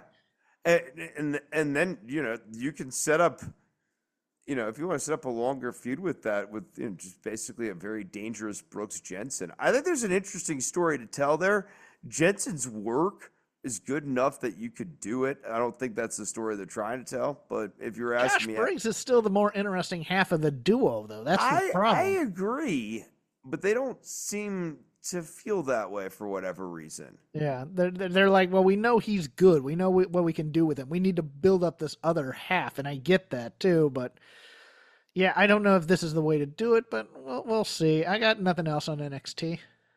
And then, you can set up, if you want to set up a longer feud with that, with just basically a very dangerous Brooks Jensen. I think there's an interesting story to tell there. Jensen's work is good enough that you could do it. I don't think that's the story they're trying to tell, but if you're asking me... Josh Briggs is still the more interesting half of the duo, though. That's the problem. I agree, but they don't seem to feel that way for whatever reason. Yeah, they're like, well, we know he's good. We know what we can do with him. We need to build up this other half, and I get that, too, but... Yeah, I don't know if this is the way to do it, but we'll see. I got nothing else on NXT.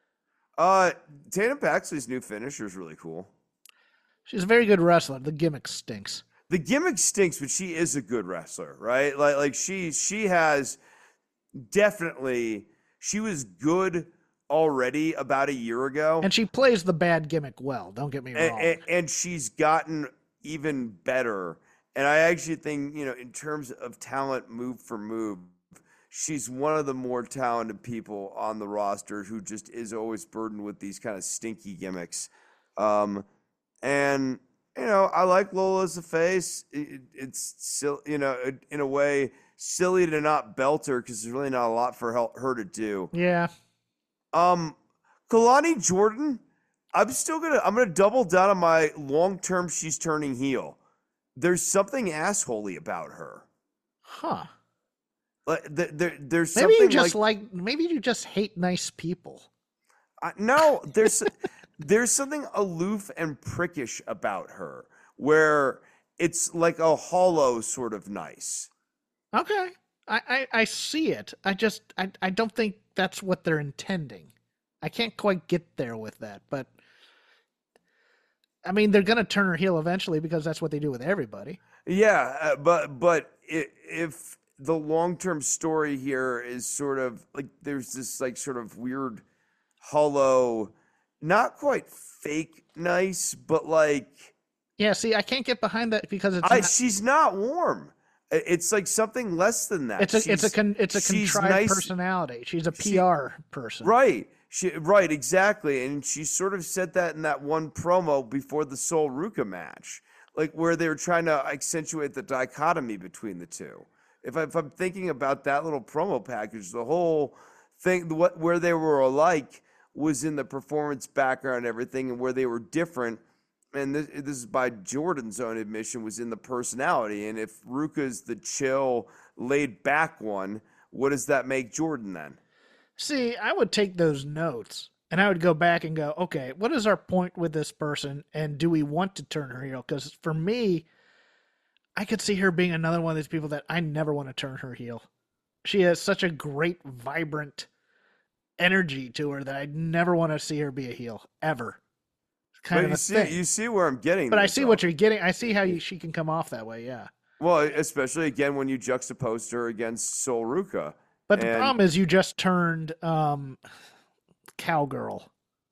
Tatum Paxley's new finisher is really cool. She's a very good wrestler. The gimmick stinks. The gimmick stinks, but she is a good wrestler, right? Like she has definitely, she was good already about a year ago. And she plays the bad gimmick well, don't get me wrong. And she's gotten even better. And I actually think, in terms of talent move for move, she's one of the more talented people on the roster who just is always burdened with these kind of stinky gimmicks. And, I like Lola as a face. It's still, in a way, silly to not belt her because there's really not a lot for her to do. Yeah. Kalani Jordan, I'm going to double down on my long-term she's turning heel. There's something assholey about her. Huh. There's maybe something you just maybe you just hate nice people. No, there's something aloof and prickish about her where it's like a hollow sort of nice. Okay. I see it. I don't think that's what they're intending. I can't quite get there with that, but I mean, they're going to turn her heel eventually because that's what they do with everybody. Yeah, but if the long-term story here is sort of like there's this like sort of weird hollow, not quite fake nice, but like... Yeah, see, I can't get behind that because she's not warm. It's like something less than that. It's a contrived nice personality. She's a PR person. Right. Right, exactly. And she sort of said that in that one promo before the Sol Ruca match. like where they were trying to accentuate the dichotomy between the two. If I'm thinking about that little promo package, the whole thing, where they were alike was in the performance background and everything, and where they were different, and this is by Jordan's own admission, was in the personality. And if Ruka's the chill, laid back one, what does that make Jordan then? See, I would take those notes and I would go back and go, okay, what is our point with this person? And do we want to turn her heel? Because for me, I could see her being another one of these people that I never want to turn her heel. She has such a great, vibrant energy to her that I'd never want to see her be a heel, ever. Kind of you see where I'm getting. But I see what you're getting. I see how she can come off that way, yeah. Well, especially, again, when you juxtapose her against Sol Ruca. But the problem is you just turned Cowgirl.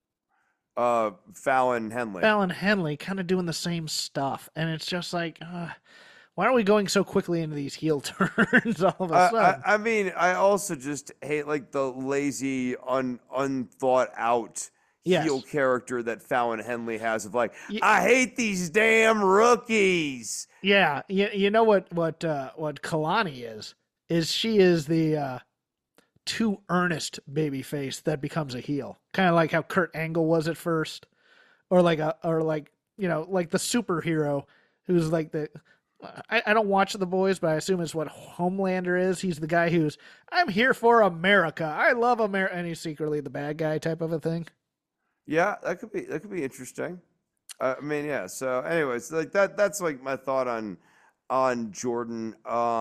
Fallon Henley. Fallon Henley kind of doing the same stuff. And it's just like, why are we going so quickly into these heel turns all of a sudden? I mean, I also just hate like the lazy, unthought out heel character that Fallon Henley has of like, I hate these damn rookies. Yeah. You know what Kalani is she is the too earnest baby face that becomes a heel. Kind of like how Kurt Angle was at first, or like the superhero who's like I don't watch The Boys, but I assume it's what Homelander is. He's the guy who's, I'm here for America. I love America. And he's secretly the bad guy type of a thing. Yeah, that could be interesting. I mean, yeah. So anyways, like that's like my thought on Jordan.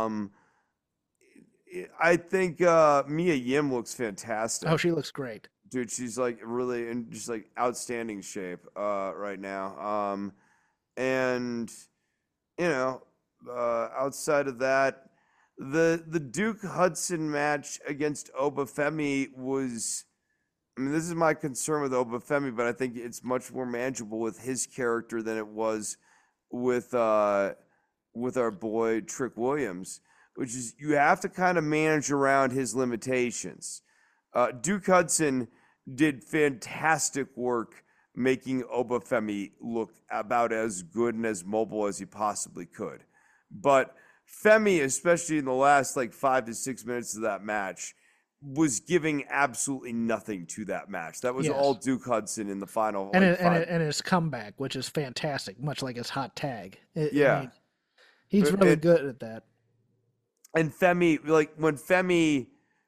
I think Mia Yim looks fantastic. Oh, she looks great. Dude, she's like really in just like outstanding shape right now. And you know, outside of that, the Duke Hudson match against Obafemi was, I mean, this is my concern with Obafemi, but I think it's much more manageable with his character than it was with our boy Trick Williams, which is you have to kind of manage around his limitations. Duke Hudson did fantastic work making Obafemi look about as good and as mobile as he possibly could. But Femi, especially in the last like 5 to 6 minutes of that match, was giving absolutely nothing to that match. That was all Duke Hudson in the final. And his comeback, which is fantastic, much like his hot tag. He's really good at that. And Femi, like when Femi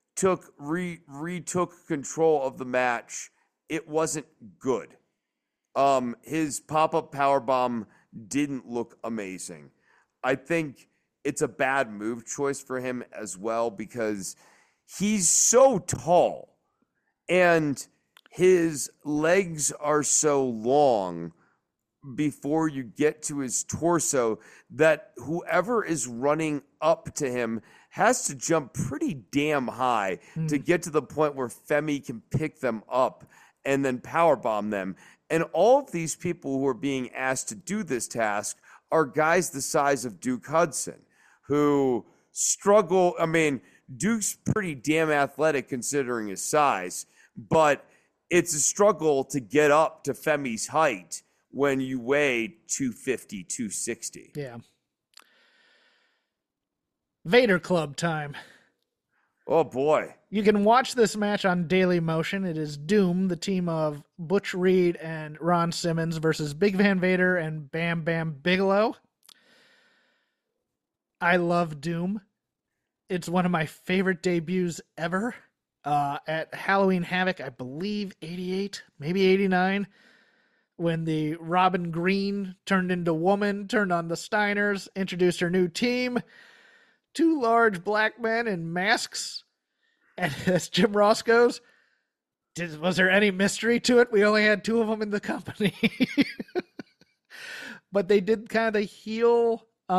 retook control of the match, it wasn't good. His pop-up powerbomb didn't look amazing. I think it's a bad move choice for him as well because he's so tall and his legs are so long before you get to his torso that whoever is running up to him has to jump pretty damn high to get to the point where Femi can pick them up and then powerbomb them. And all of these people who are being asked to do this task are guys the size of Duke Hudson who struggle. I mean, Duke's pretty damn athletic considering his size, but it's a struggle to get up to Femi's height when you weigh 250, 260. Yeah. Vader Club time. Oh, boy. You can watch this match on Daily Motion. It is Doom, the team of Butch Reed and Ron Simmons versus Big Van Vader and Bam Bam Bigelow. I love Doom. It's one of my favorite debuts ever. At Halloween Havoc, I believe 88, maybe 89, when the Robin Green turned into woman, turned on the Steiners, introduced her new team. 2 large black men in masks. And as Jim Ross goes, was there any mystery to it? We only had 2 of them in the company. But they did kind of the heel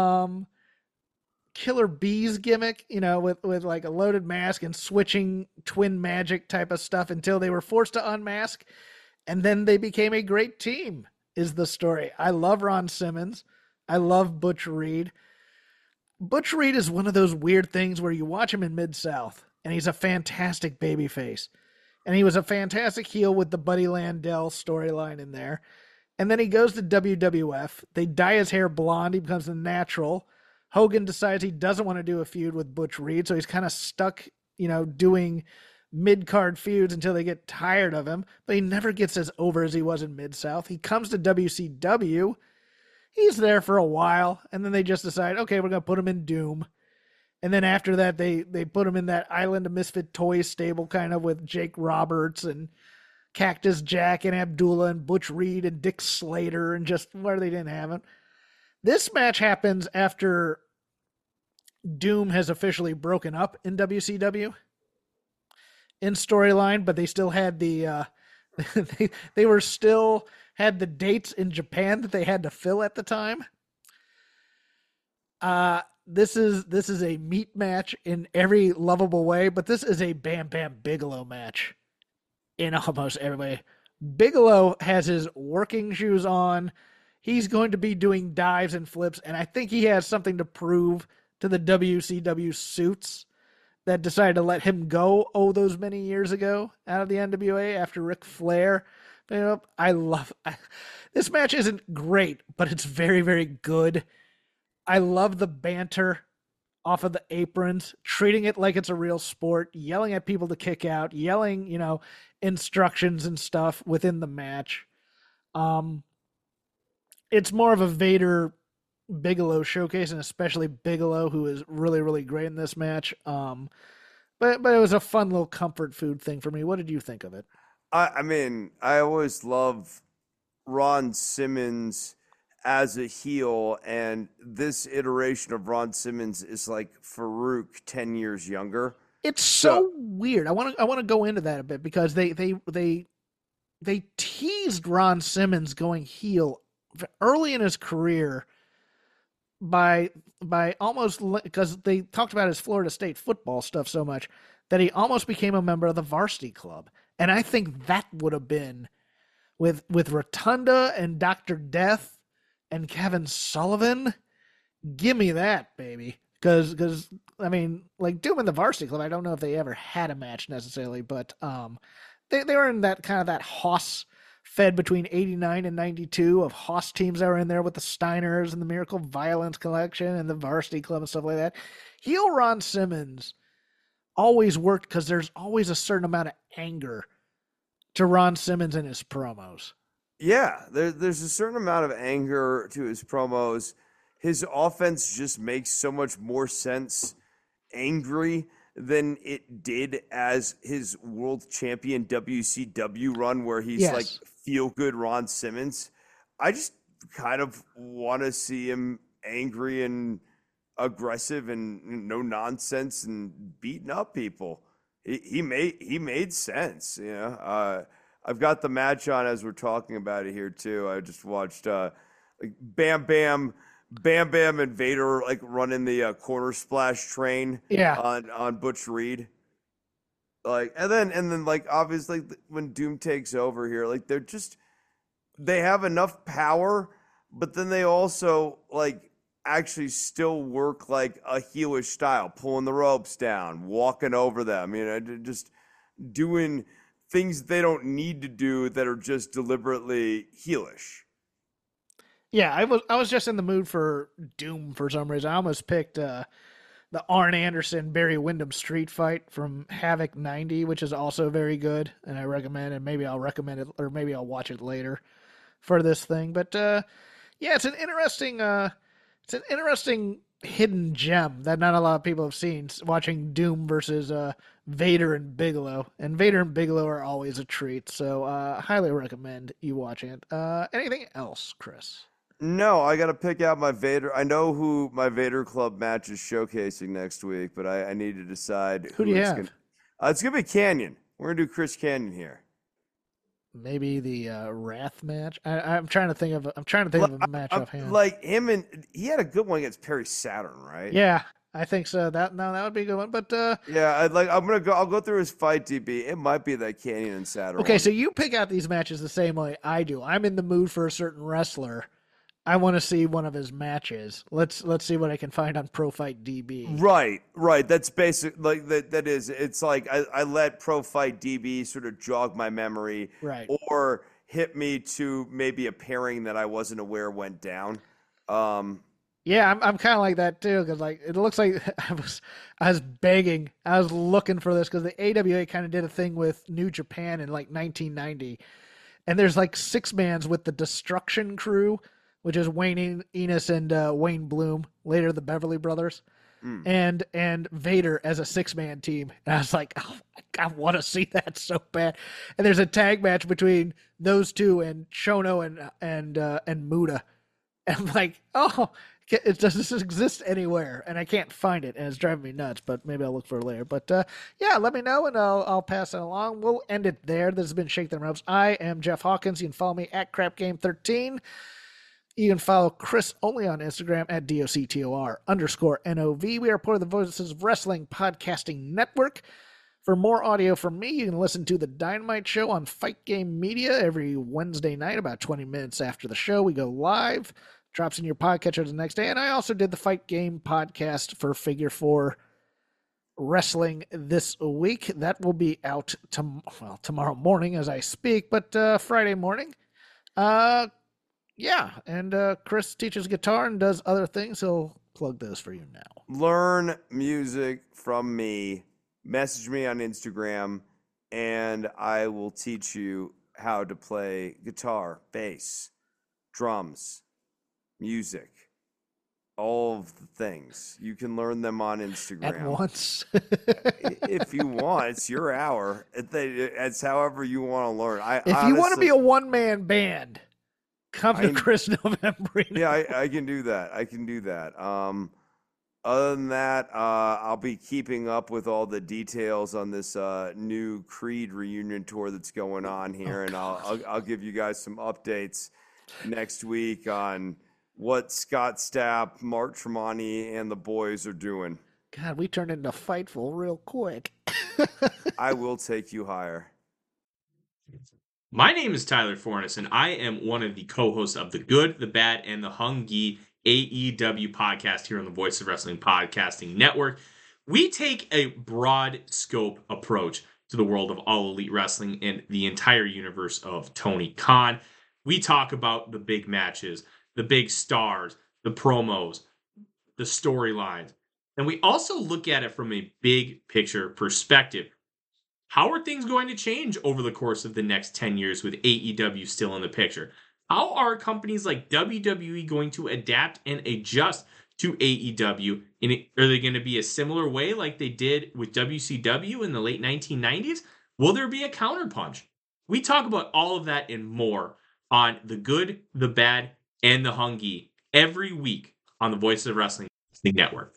Killer Bees gimmick, you know, with like a loaded mask and switching twin magic type of stuff until they were forced to unmask. And then they became a great team, is the story. I love Ron Simmons. I love Butch Reed. Butch Reed is one of those weird things where you watch him in Mid-South, and he's a fantastic babyface. And he was a fantastic heel with the Buddy Landell storyline in there. And then he goes to WWF. They dye his hair blonde. He becomes a natural. Hogan decides he doesn't want to do a feud with Butch Reed, so he's kind of stuck, doing mid-card feuds until they get tired of him. But he never gets as over as he was in Mid-South. He comes to WCW. He's there for a while, and then they just decide, okay, we're going to put him in Doom. And then after that, they put him in that Island of Misfit Toys stable kind of with Jake Roberts and Cactus Jack and Abdullah and Butch Reed and Dick Slater and just where they didn't have him. This match happens after Doom has officially broken up in WCW in storyline, but they still had the they were still had the dates in Japan that they had to fill at the time. This is a meat match in every lovable way, but this is a Bam Bam Bigelow match in almost every way. Bigelow has his working shoes on. He's going to be doing dives and flips, and I think he has something to prove to the WCW suits that decided to let him go those many years ago out of the NWA after Ric Flair. This match isn't great, but it's very, very good. I love the banter off of the aprons, treating it like it's a real sport, yelling at people to kick out, yelling, instructions and stuff within the match. It's more of a Vader Bigelow showcase, and especially Bigelow, who is really, really great in this match. But it was a fun little comfort food thing for me. What did you think of it? I always love Ron Simmons as a heel, and this iteration of Ron Simmons is like Farouk 10 years younger. It's so weird. I want to go into that a bit because they teased Ron Simmons going heel early in his career by almost, because they talked about his Florida State football stuff so much that he almost became a member of the Varsity Club. And I think that would have been with Rotunda and Dr. Death and Kevin Sullivan. Give me that, baby. Because Doom and the Varsity Club, I don't know if they ever had a match necessarily, but they were in that kind of that Hoss fed between 89 and 92 of Hoss teams that were in there with the Steiners and the Miracle Violence Collection and the Varsity Club and stuff like that. Heel Ron Simmons always worked because there's always a certain amount of anger to Ron Simmons and his promos. Yeah, there's a certain amount of anger to his promos. His offense just makes so much more sense angry than it did as his world champion WCW run, where he's like feel good Ron Simmons. I just kind of want to see him angry and aggressive and no nonsense and beating up people. He made sense, I've got the match on as we're talking about it here too. I just watched Bam Bam and Vader like running the corner splash train on Butch Reed. Like and then like obviously when Doom takes over here, like they have enough power, but then they also like actually still work like a heelish style, pulling the ropes down, walking over them, just doing things they don't need to do that are just deliberately heelish. Yeah, I was just in the mood for Doom for some reason. I almost picked the Arn Anderson Barry Windham street fight from Havoc 90, which is also very good, and I recommend it. Maybe I'll recommend it, or maybe I'll watch it later for this thing. But it's an interesting hidden gem that not a lot of people have seen, watching Doom versus Vader and Bigelow. And Vader and Bigelow are always a treat, so highly recommend you watching it. Anything else, Chris? No, I got to pick out my Vader. I know who my Vader Club match is showcasing next week, but I need to decide who do you have. It's going to be Canyon. We're going to do Chris Canyon here. Maybe the Wrath match. I'm trying to think of a match offhand. Like he had a good one against Perry Saturn, right? Yeah, I think so. That would be a good one. But I'll go through his fight DB. It might be that Canyon and Saturn. Okay, so you pick out these matches the same way I do. I'm in the mood for a certain wrestler. I want to see one of his matches. Let's see what I can find on Pro Fight DB. Right. That's basic. Like that is. It's like I let Pro Fight DB sort of jog my memory. Right. Or hit me to maybe a pairing that I wasn't aware went down. Yeah, I'm kind of like that too, because like it looks like I was begging, I was looking for this because the AWA kind of did a thing with New Japan in like 1990, and there's like 6-mans with the Destruction Crew, which is Wayne Enos and Wayne Bloom, later the Beverly Brothers, and Vader as a 6-man team. And I was like, oh, I want to see that so bad. And there's a tag match between those two and Shono and Muda. And I'm like, oh, does this exist anywhere? And I can't find it, and it's driving me nuts, but maybe I'll look for it later. But yeah, let me know, and I'll pass it along. We'll end it there. This has been Shake Them Ropes. I am Jeff Hawkins. You can follow me at CrapGame13. You can follow Chris only on Instagram at DOCTOR_NOV. We are part of the Voices of Wrestling Podcasting Network. For more audio from me, you can listen to The Dynamite Show on Fight Game Media every Wednesday night, about 20 minutes after the show. We go live. Drops in your podcatcher the next day. And I also did the Fight Game podcast for Figure 4 Wrestling this week. That will be out tomorrow morning as I speak, but Friday morning. Yeah, and Chris teaches guitar and does other things. He'll plug those for you now. Learn music from me. Message me on Instagram, and I will teach you how to play guitar, bass, drums, music, all of the things. You can learn them on Instagram. At once. If you want, it's your hour. It's however you want to learn. If you want to be a one-man band, come to Chris Novembrino. Yeah, I can do that. Other than that, I'll be keeping up with all the details on this new Creed reunion tour that's going on here, and I'll give you guys some updates next week on what Scott Stapp, Mark Tremonti, and the boys are doing. God, we turned into Fightful real quick. I will take you higher. My name is Tyler Fornes, and I am one of the co-hosts of The Good, The Bad, and The Hungy AEW podcast here on the Voice of Wrestling Podcasting Network. We take a broad scope approach to the world of All Elite Wrestling and the entire universe of Tony Khan. We talk about the big matches, the big stars, the promos, the storylines. And we also look at it from a big picture perspective. How are things going to change over the course of the next 10 years with AEW still in the picture? How are companies like WWE going to adapt and adjust to AEW? Are they going to be a similar way like they did with WCW in the late 1990s? Will there be a counterpunch? We talk about all of that and more on The Good, The Bad, and The Hungy every week on the Voice of Wrestling Network.